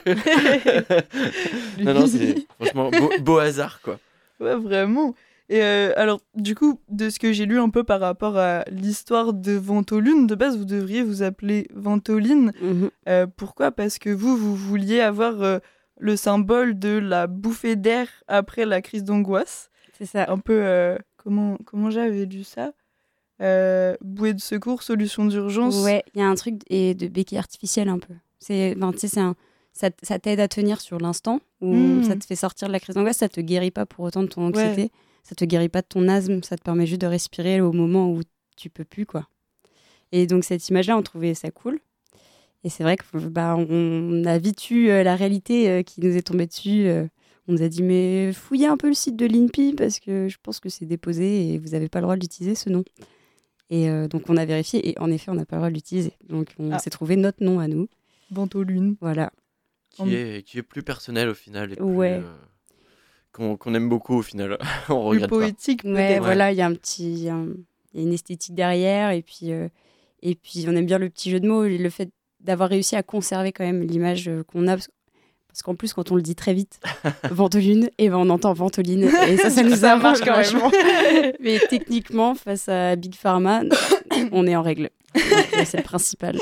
non, non, c'est franchement beau, beau hasard, quoi. Ouais, vraiment. Et euh, alors, du coup, de ce que j'ai lu un peu par rapport à l'histoire de Ventoline, de base, vous devriez vous appeler Ventoline. Mhm. Euh, pourquoi ? Parce que vous, vous vouliez avoir euh, le symbole de la bouffée d'air après la crise d'angoisse. C'est ça. Un peu, euh, comment, comment j'avais lu ça euh, Bouée de secours, solution d'urgence. Ouais, il y a un truc et de béquille artificielle un peu. C'est, ben, tu sais, c'est un, ça, t- ça t'aide à tenir sur l'instant ou Mm. ça te fait sortir de la crise d'angoisse. Ça te guérit pas pour autant de ton Ouais. anxiété. Ça te guérit pas de ton asthme. Ça te permet juste de respirer au moment où tu peux plus, quoi. Et donc cette image-là, on trouvait ça cool. Et c'est vrai que bah, on a vite eu euh, la réalité euh, qui nous est tombée dessus. euh. On nous a dit mais fouillez un peu le site de l'I N P I parce que je pense que c'est déposé et vous n'avez pas le droit d'utiliser ce nom. Et euh, donc on a vérifié et en effet on n'a pas le droit de l'utiliser. Donc on Ah. s'est trouvé notre nom à nous. Ventoline. Voilà. Qui est, qui est plus personnel au final. Et plus, Ouais. euh, qu'on, qu'on aime beaucoup au final. On Plus regrette pas. poétique, Ouais, peut-être. voilà, il y a un petit, un- il y a une esthétique derrière et puis euh, et puis on aime bien le petit jeu de mots, et le fait d'avoir réussi à conserver quand même l'image euh, qu'on a parce, parce qu'en plus quand on le dit très vite, Ventoline, et ben on entend Ventoline et ça ça nous Ça arrange marche quand même. vachement. Mais techniquement face à Big Pharma, on est en règle. Donc, euh, c'est le principal.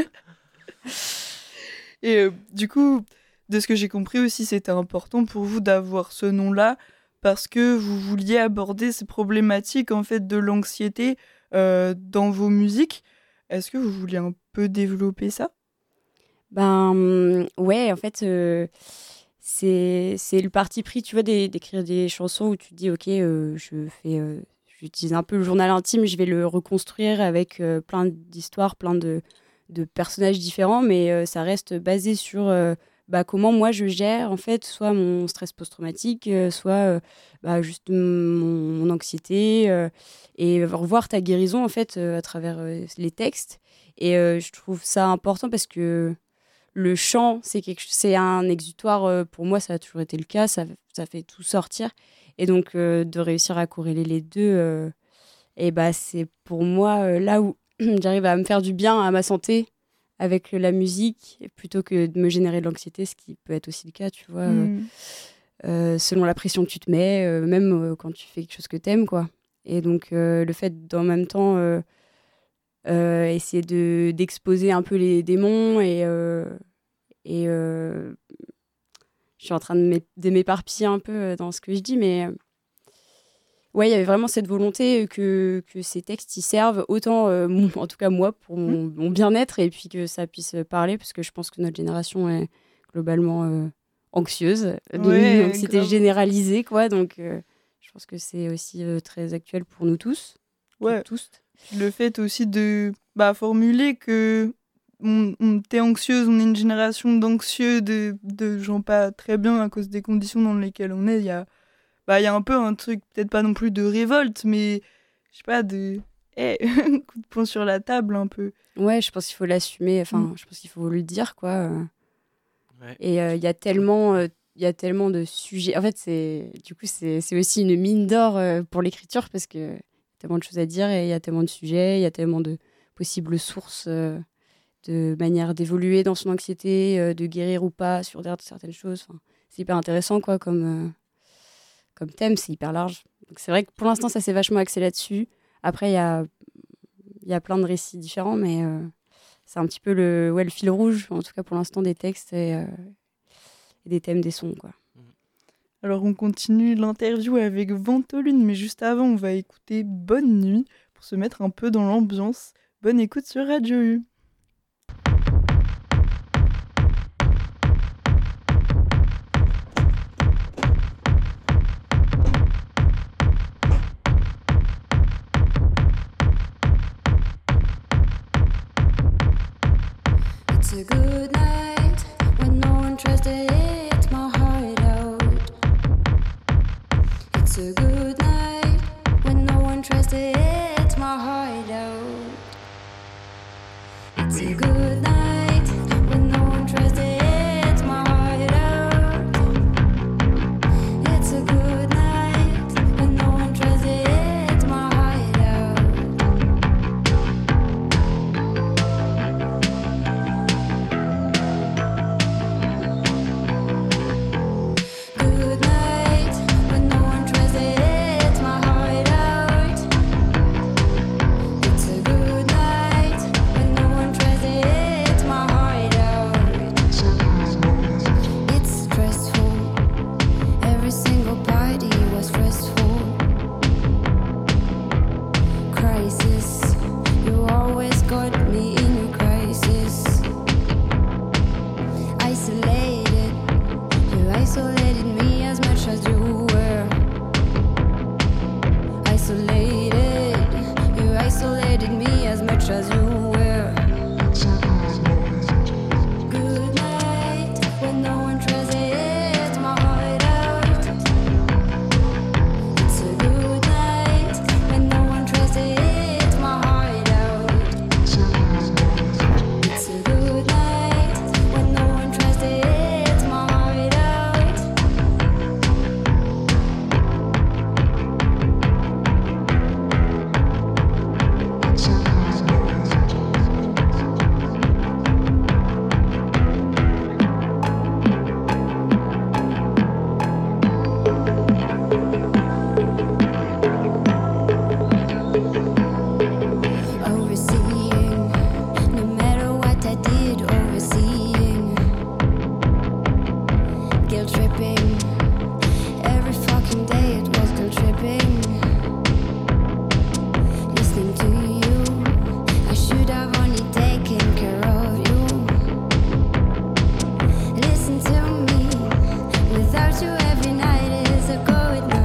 Et euh, du coup, de ce que j'ai compris aussi, c'était important pour vous d'avoir ce nom-là parce que vous vouliez aborder ces problématiques en fait de l'anxiété euh, dans vos musiques. Est-ce que vous vouliez un peu développer ça ? Ben hum, ouais, en fait, euh, c'est c'est le parti pris, tu vois, d'é- d'écrire des chansons où tu te dis, ok, euh, je fais, euh, j'utilise un peu le journal intime, je vais le reconstruire avec euh, plein d'histoires, plein de, de personnages différents, mais euh, ça reste basé sur euh, bah, comment moi je gère en fait, soit mon stress post-traumatique, euh, soit euh, bah, juste mon, mon anxiété, euh, et revoir ta guérison en fait euh, à travers euh, les textes. Et euh, je trouve ça important parce que le chant, c'est, quelque, c'est un exutoire, euh, pour moi ça a toujours été le cas, ça, ça fait tout sortir. Et donc euh, de réussir à corréler les deux, euh, et bah, c'est pour moi euh, là où j'arrive à me faire du bien à ma santé avec la musique, plutôt que de me générer de l'anxiété, ce qui peut être aussi le cas, tu vois, euh, Mm. euh, selon la pression que tu te mets, euh, même euh, quand tu fais quelque chose que t'aimes, quoi. Et donc euh, le fait d'en même temps euh, euh, essayer de, d'exposer un peu les démons et, euh, et euh, je suis en train de, m'é- de m'éparpiller un peu euh, dans ce que je dis, mais euh, ouais, il y avait vraiment cette volonté que, que ces textes y servent autant, euh, mon- en tout cas moi, pour mon, mon bien-être et puis que ça puisse parler, parce que je pense que notre génération est globalement euh, anxieuse, d'une Ouais, anxiété grave. généralisée, quoi. Donc euh, je pense que c'est aussi euh, très actuel pour nous tous. Ouais. Tous. Le fait aussi de bah, formuler que on, on t'es anxieuse, on est une génération d'anxieux, de, de gens pas très bien à cause des conditions dans lesquelles on est. Il y a, bah, il y a un peu un truc, peut-être pas non plus de révolte, mais je sais pas, de hey, coup de poing sur la table un peu. Ouais, je pense qu'il faut l'assumer, enfin, mm. je pense qu'il faut le dire, quoi. Ouais. Et il euh, y a tellement... Euh, il y a tellement de sujets. En fait, c'est du coup, c'est, c'est aussi une mine d'or euh, pour l'écriture parce qu'il y a tellement de choses à dire et il y a tellement de sujets, il y a tellement de possibles sources euh, de manière d'évoluer dans son anxiété, euh, de guérir ou pas sur certaines choses. Enfin, c'est hyper intéressant quoi, comme, euh, comme thème, c'est hyper large. Donc, c'est vrai que pour l'instant, ça s'est vachement axé là-dessus. Après, il y a, y a plein de récits différents, mais euh, c'est un petit peu le, ouais, le fil rouge, en tout cas pour l'instant, des textes et, euh, et des thèmes, des sons, quoi. Alors, on continue l'interview avec Ventolune, mais juste avant, on va écouter Bonne Nuit pour se mettre un peu dans l'ambiance. Bonne écoute sur Radio U. It's a good night when no one tries to hit my heart out. It's a good night when no one tries to hit my heart out. It's a good night when no one tries to hit my heart out. It's a good night when no one tries to hit my heart out. Good night when no one tries to hit my heart out. It's a good night when no one tries to hit my heart out. It's stressful. Every single party was stressful. Crisis. You always got me in your crisis. Isolated. You isolated me as much as you were. Isolated. You isolated me as much as you were. Good night when no one tries to hit my heart out. It's a good night when no one tries to hit my heart out. It's a good night when no one tries to hit my heart out. Overseeing, no matter what I did, overseeing, guilt tripping, every fucking day it was guilt tripping. Listening to you, I should have only taken care of you. Listen to me, without you every night is a good night.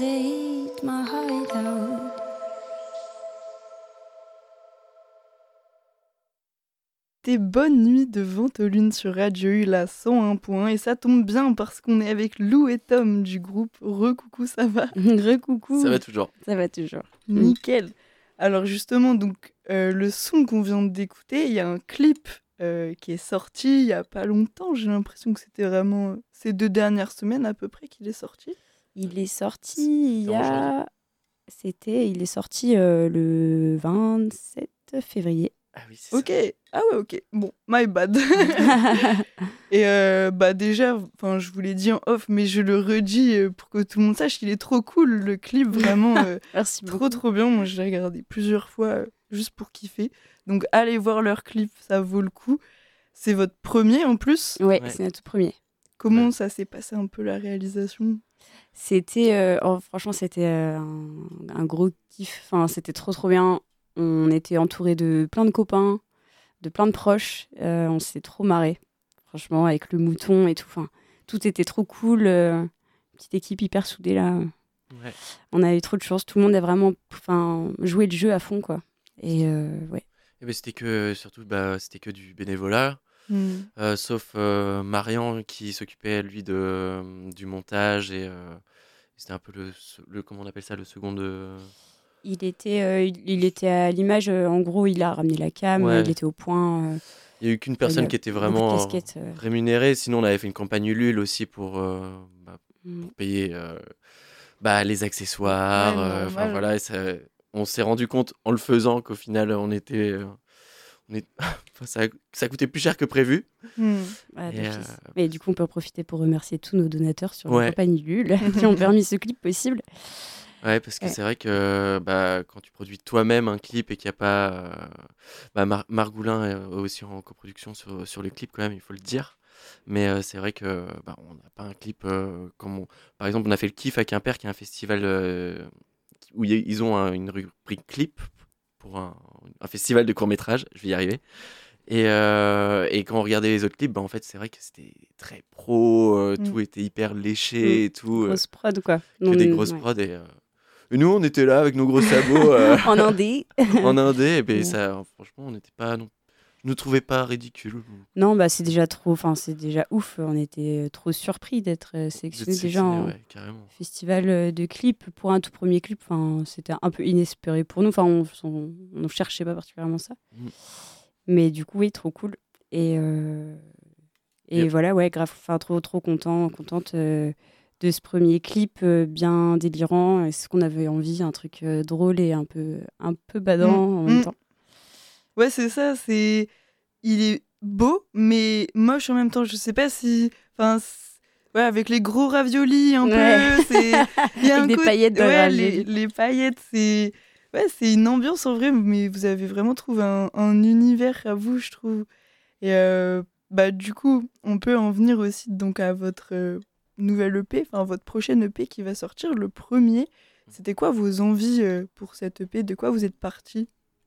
translate my hideout. C'était Bonne nuit de Ventoline sur Radio U, la cent un point un. Et ça tombe bien parce qu'on est avec Lou et Tom du groupe Recoucou, ça va? Recoucou. Ça va toujours. Ça va toujours. Nickel. Alors justement, donc euh, le son qu'on vient d'écouter, il y a un clip euh, qui est sorti il y a pas longtemps. J'ai l'impression que c'était vraiment euh, ces deux dernières semaines à peu près qu'il est sorti. Il est sorti il y a... C'était... Il est sorti euh, le vingt-sept février. Ah oui, c'est Ok, ah ouais, ok. Bon, my bad. Et euh, bah déjà, enfin, je vous l'ai dit en off, mais je le redis euh, pour que tout le monde sache qu'il est trop cool, le clip, vraiment. euh, Merci trop, beaucoup. trop bien. Moi, je l'ai regardé plusieurs fois euh, juste pour kiffer. Donc, allez voir leur clip, ça vaut le coup. C'est votre premier en plus. Ouais, Ouais. c'est notre premier. Comment Ouais. ça s'est passé un peu la réalisation? C'était... euh, oh, franchement, c'était euh, un, un gros kiff. Enfin, c'était trop, trop bien. On était entourés de plein de copains, de plein de proches. Euh, on s'est trop marré, franchement, avec le mouton et tout. Enfin, tout était trop cool. euh, petite équipe hyper soudée, là. Ouais. On a eu trop de chance. Tout le monde a vraiment enfin, joué le jeu à fond, quoi. Et euh, ouais. Eh ben, c'était que, surtout, bah, c'était que du bénévolat. Hmm. Euh, sauf euh, Marian qui s'occupait lui de du montage et euh, c'était un peu le, le comment on appelle ça le second de Il était, euh, il, il était à l'image. euh, en gros, il a ramené la cam. Ouais. Il était au point. euh, il y a eu qu'une il y personne a qui était beaucoup de vraiment casquettes, euh. rémunérée, sinon on avait fait une campagne Ulule aussi pour, euh, bah, mm. pour payer euh, bah, les accessoires, Ouais, euh, enfin normal. voilà, et ça- on s'est rendu compte en le faisant qu'au final on était euh, on est enfin, ça, ça coûtait plus cher que prévu. Hmm. Ah, Et, d'office. euh, Mais du coup, on peut en profiter pour remercier tous nos donateurs sur Ouais. la campagne Ulule qui ont permis ce clip possible. Ouais, parce que Ouais. c'est vrai que bah, quand tu produis toi-même un clip et qu'il n'y a pas. euh, bah, Mar- Margoulin est aussi en coproduction sur, sur le clip, quand même, il faut le dire. Mais euh, c'est vrai que bah, on n'a pas un clip euh, comme. on- Par exemple, on a fait le Kiff à Quimper, qui est un festival euh, où y a- ils ont un- une rubrique clip pour un, un festival de court-métrage, je vais y arriver. Et, euh, et quand on regardait les autres clips, bah, en fait, c'est vrai que c'était très pro, euh, Mm. tout était hyper léché et tout. euh, Grosse prod, quoi. que Non, des non, grosses ouais. prods. Et, euh, et nous, on était là avec nos gros sabots euh, En indé. en indé. Et ben, Ouais. ça, franchement, on n'était pas. Non, je ne trouvais pas ridicule. Non, bah c'est déjà trop. Enfin, c'est déjà ouf. On était trop surpris d'être euh, d'être sélectionnés déjà sélectionné, en ouais, carrément. festival euh, de clips pour un tout premier clip. Enfin, c'était un peu inespéré pour nous. Enfin, on on, on cherchait pas particulièrement ça. Mm. Mais du coup, oui, trop cool. Et euh, et Yep. voilà, ouais, grave. Enfin, trop trop content, contente. euh, de ce premier clip euh, bien délirant. Et c'est ce qu'on avait envie, un truc euh, drôle et un peu, un peu badant Mm, en même mm. temps. Ouais, c'est ça, c'est... Il est beau, mais moche en même temps. Je sais pas si... Enfin, c'est- ouais, avec les gros raviolis un Ouais. peu, c'est... Il y a Avec un des côté- paillettes de ouais, raviolis. les, les paillettes, c'est... Ouais, c'est une ambiance en vrai, mais vous avez vraiment trouvé un, un univers à vous, je trouve. Et euh, bah, du coup, on peut en venir aussi donc à votre euh, nouvelle E P, enfin votre prochaine E P qui va sortir, le premier. C'était quoi vos envies euh, pour cette E P? De quoi vous êtes partis?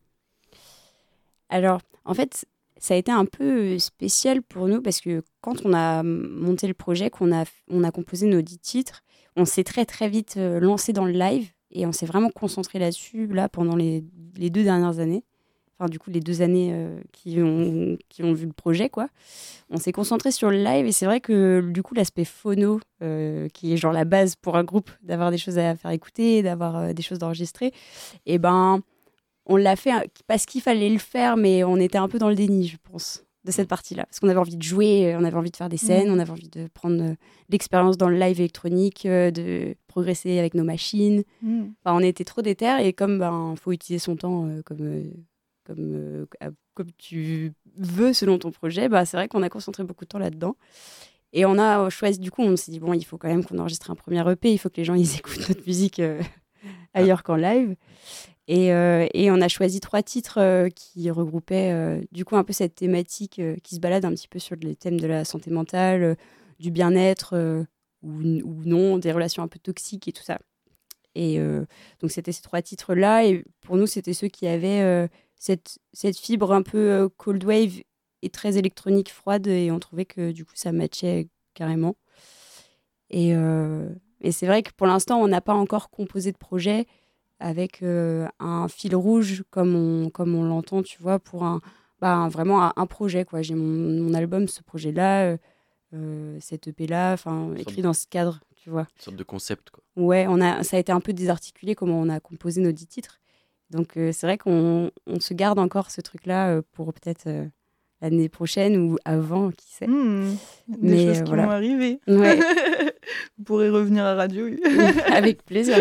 Alors, en fait, ça a été un peu spécial pour nous parce que quand on a monté le projet, qu'on a, on a composé nos dix titres, on s'est très très vite euh, lancé dans le live et on s'est vraiment concentré là-dessus là pendant les, les deux dernières années. Enfin, du coup, les deux années euh, qui, ont, qui ont vu le projet, quoi. On s'est concentré sur le live et c'est vrai que du coup, l'aspect phono, euh, qui est genre la base pour un groupe, d'avoir des choses à faire écouter, d'avoir euh, des choses d'enregistrer, et ben, on l'a fait parce qu'il fallait le faire, mais on était un peu dans le déni, je pense, de cette partie-là. Parce qu'on avait envie de jouer, on avait envie de faire des scènes, Mmh. on avait envie de prendre euh, l'expérience dans le live électronique, euh, de progresser avec nos machines. Mm. Enfin, on était trop déter et comme ben faut utiliser son temps euh, comme euh, comme euh, à- comme tu veux selon ton projet, bah c'est vrai qu'on a concentré beaucoup de temps là-dedans. Et on a choisi, du coup, on s'est dit bon, il faut quand même qu'on enregistre un premier E P, il faut que les gens ils écoutent notre musique euh, ailleurs qu'en live. Et, euh, et on a choisi trois titres euh, qui regroupaient euh, du coup un peu cette thématique euh, qui se balade un petit peu sur les thèmes de la santé mentale, euh, du bien-être euh, ou, ou non, des relations un peu toxiques et tout ça. Et euh, donc c'était ces trois titres-là. Et pour nous, c'était ceux qui avaient euh, cette, cette fibre un peu euh, cold wave et très électronique froide. Et on trouvait que du coup, ça matchait carrément. Et, euh, Et c'est vrai que pour l'instant, on n'a pas encore composé de projet avec euh, un fil rouge comme on, comme on l'entend, tu vois, pour un, bah, un- vraiment un, un projet, quoi. J'ai mon, mon album, ce projet-là, euh, euh, cette E P-là, enfin, Une sorte écrit de- dans ce cadre, tu vois. Une sorte de concept, quoi. Ouais, on a, ça a été un peu désarticulé comment on a composé nos dix titres. Donc euh, c'est vrai qu'on on se garde encore ce truc-là euh, pour peut-être euh, l'année prochaine ou avant, qui sait. Hmm, des Mais, choses euh, qui voilà. vont arriver. Ouais. Vous pourrez revenir à Radio U. Avec plaisir.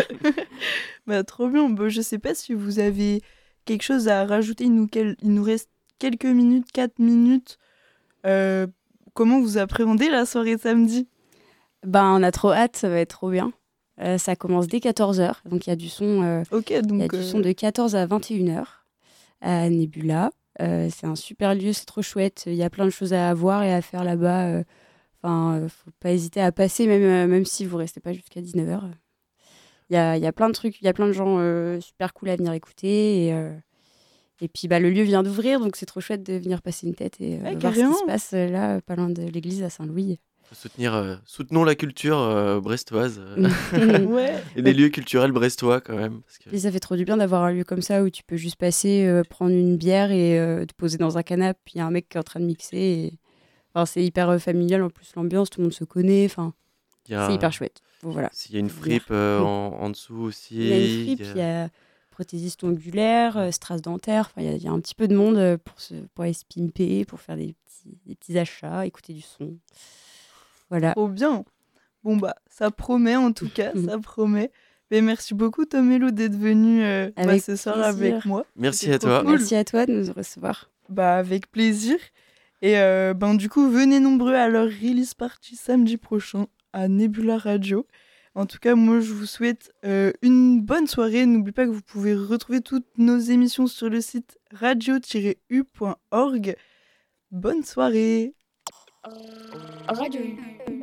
Bah, trop bien. Bah, je sais pas si vous avez quelque chose à rajouter. Il nous, quel- il nous reste quelques minutes, quatre minutes. Euh, comment vous appréhendez la soirée samedi? Ben, on a trop hâte, ça va être trop bien. Euh, ça commence dès quatorze heures, donc il y a du son, euh, Ok, il y a donc du euh, son de quatorze à vingt et une heures à Nebula. Euh, c'est un super lieu, c'est trop chouette. Il y a plein de choses à voir et à faire là-bas. euh. Enfin, euh, faut pas hésiter à passer, même, euh, même si vous restez pas jusqu'à dix-neuf heures. Il y a, il y a plein de trucs, il y a plein de gens euh, super cool à venir écouter. Et, euh, et puis bah, le lieu vient d'ouvrir, donc c'est trop chouette de venir passer une tête et euh, Ouais, voir ce qui carrément. se passe euh, là, pas loin de l'église à Saint-Louis. Faut soutenir, euh, soutenons la culture euh, brestoise euh, ouais. et les lieux culturels brestois quand même. Parce que... Et ça fait trop du bien d'avoir un lieu comme ça où tu peux juste passer, euh, prendre une bière et euh, te poser dans un canapé. Puis il y a un mec qui est en train de mixer. Et... Enfin, c'est hyper euh, familial en plus, l'ambiance, tout le monde se connaît. Enfin, Il y a- c'est hyper chouette. Bon, voilà. S'il y a une Venir. fripe euh, Mm. en, en dessous aussi. Il y a une fripe, il y a prothésiste ongulaire, euh, strass dentaire. Enfin, il y, a- il y a un petit peu de monde euh, pour, se, pour aller se pimper, pour faire des petits, des petits achats, écouter du son. Voilà. Trop bien. Bon, bah, ça promet en tout cas, ça promet. Mais merci beaucoup, Tom Hello, d'être venu euh, bah, Avec ce soir plaisir. avec moi. Merci C'était à trop toi. cool. Merci à toi de nous recevoir. Bah, avec plaisir. Et euh, ben, du coup, venez nombreux à leur release party samedi prochain à Nebula Radio. En tout cas, moi, je vous souhaite euh, une bonne soirée. N'oubliez pas que vous pouvez retrouver toutes nos émissions sur le site radio tiret u point org. Bonne soirée. Radio U.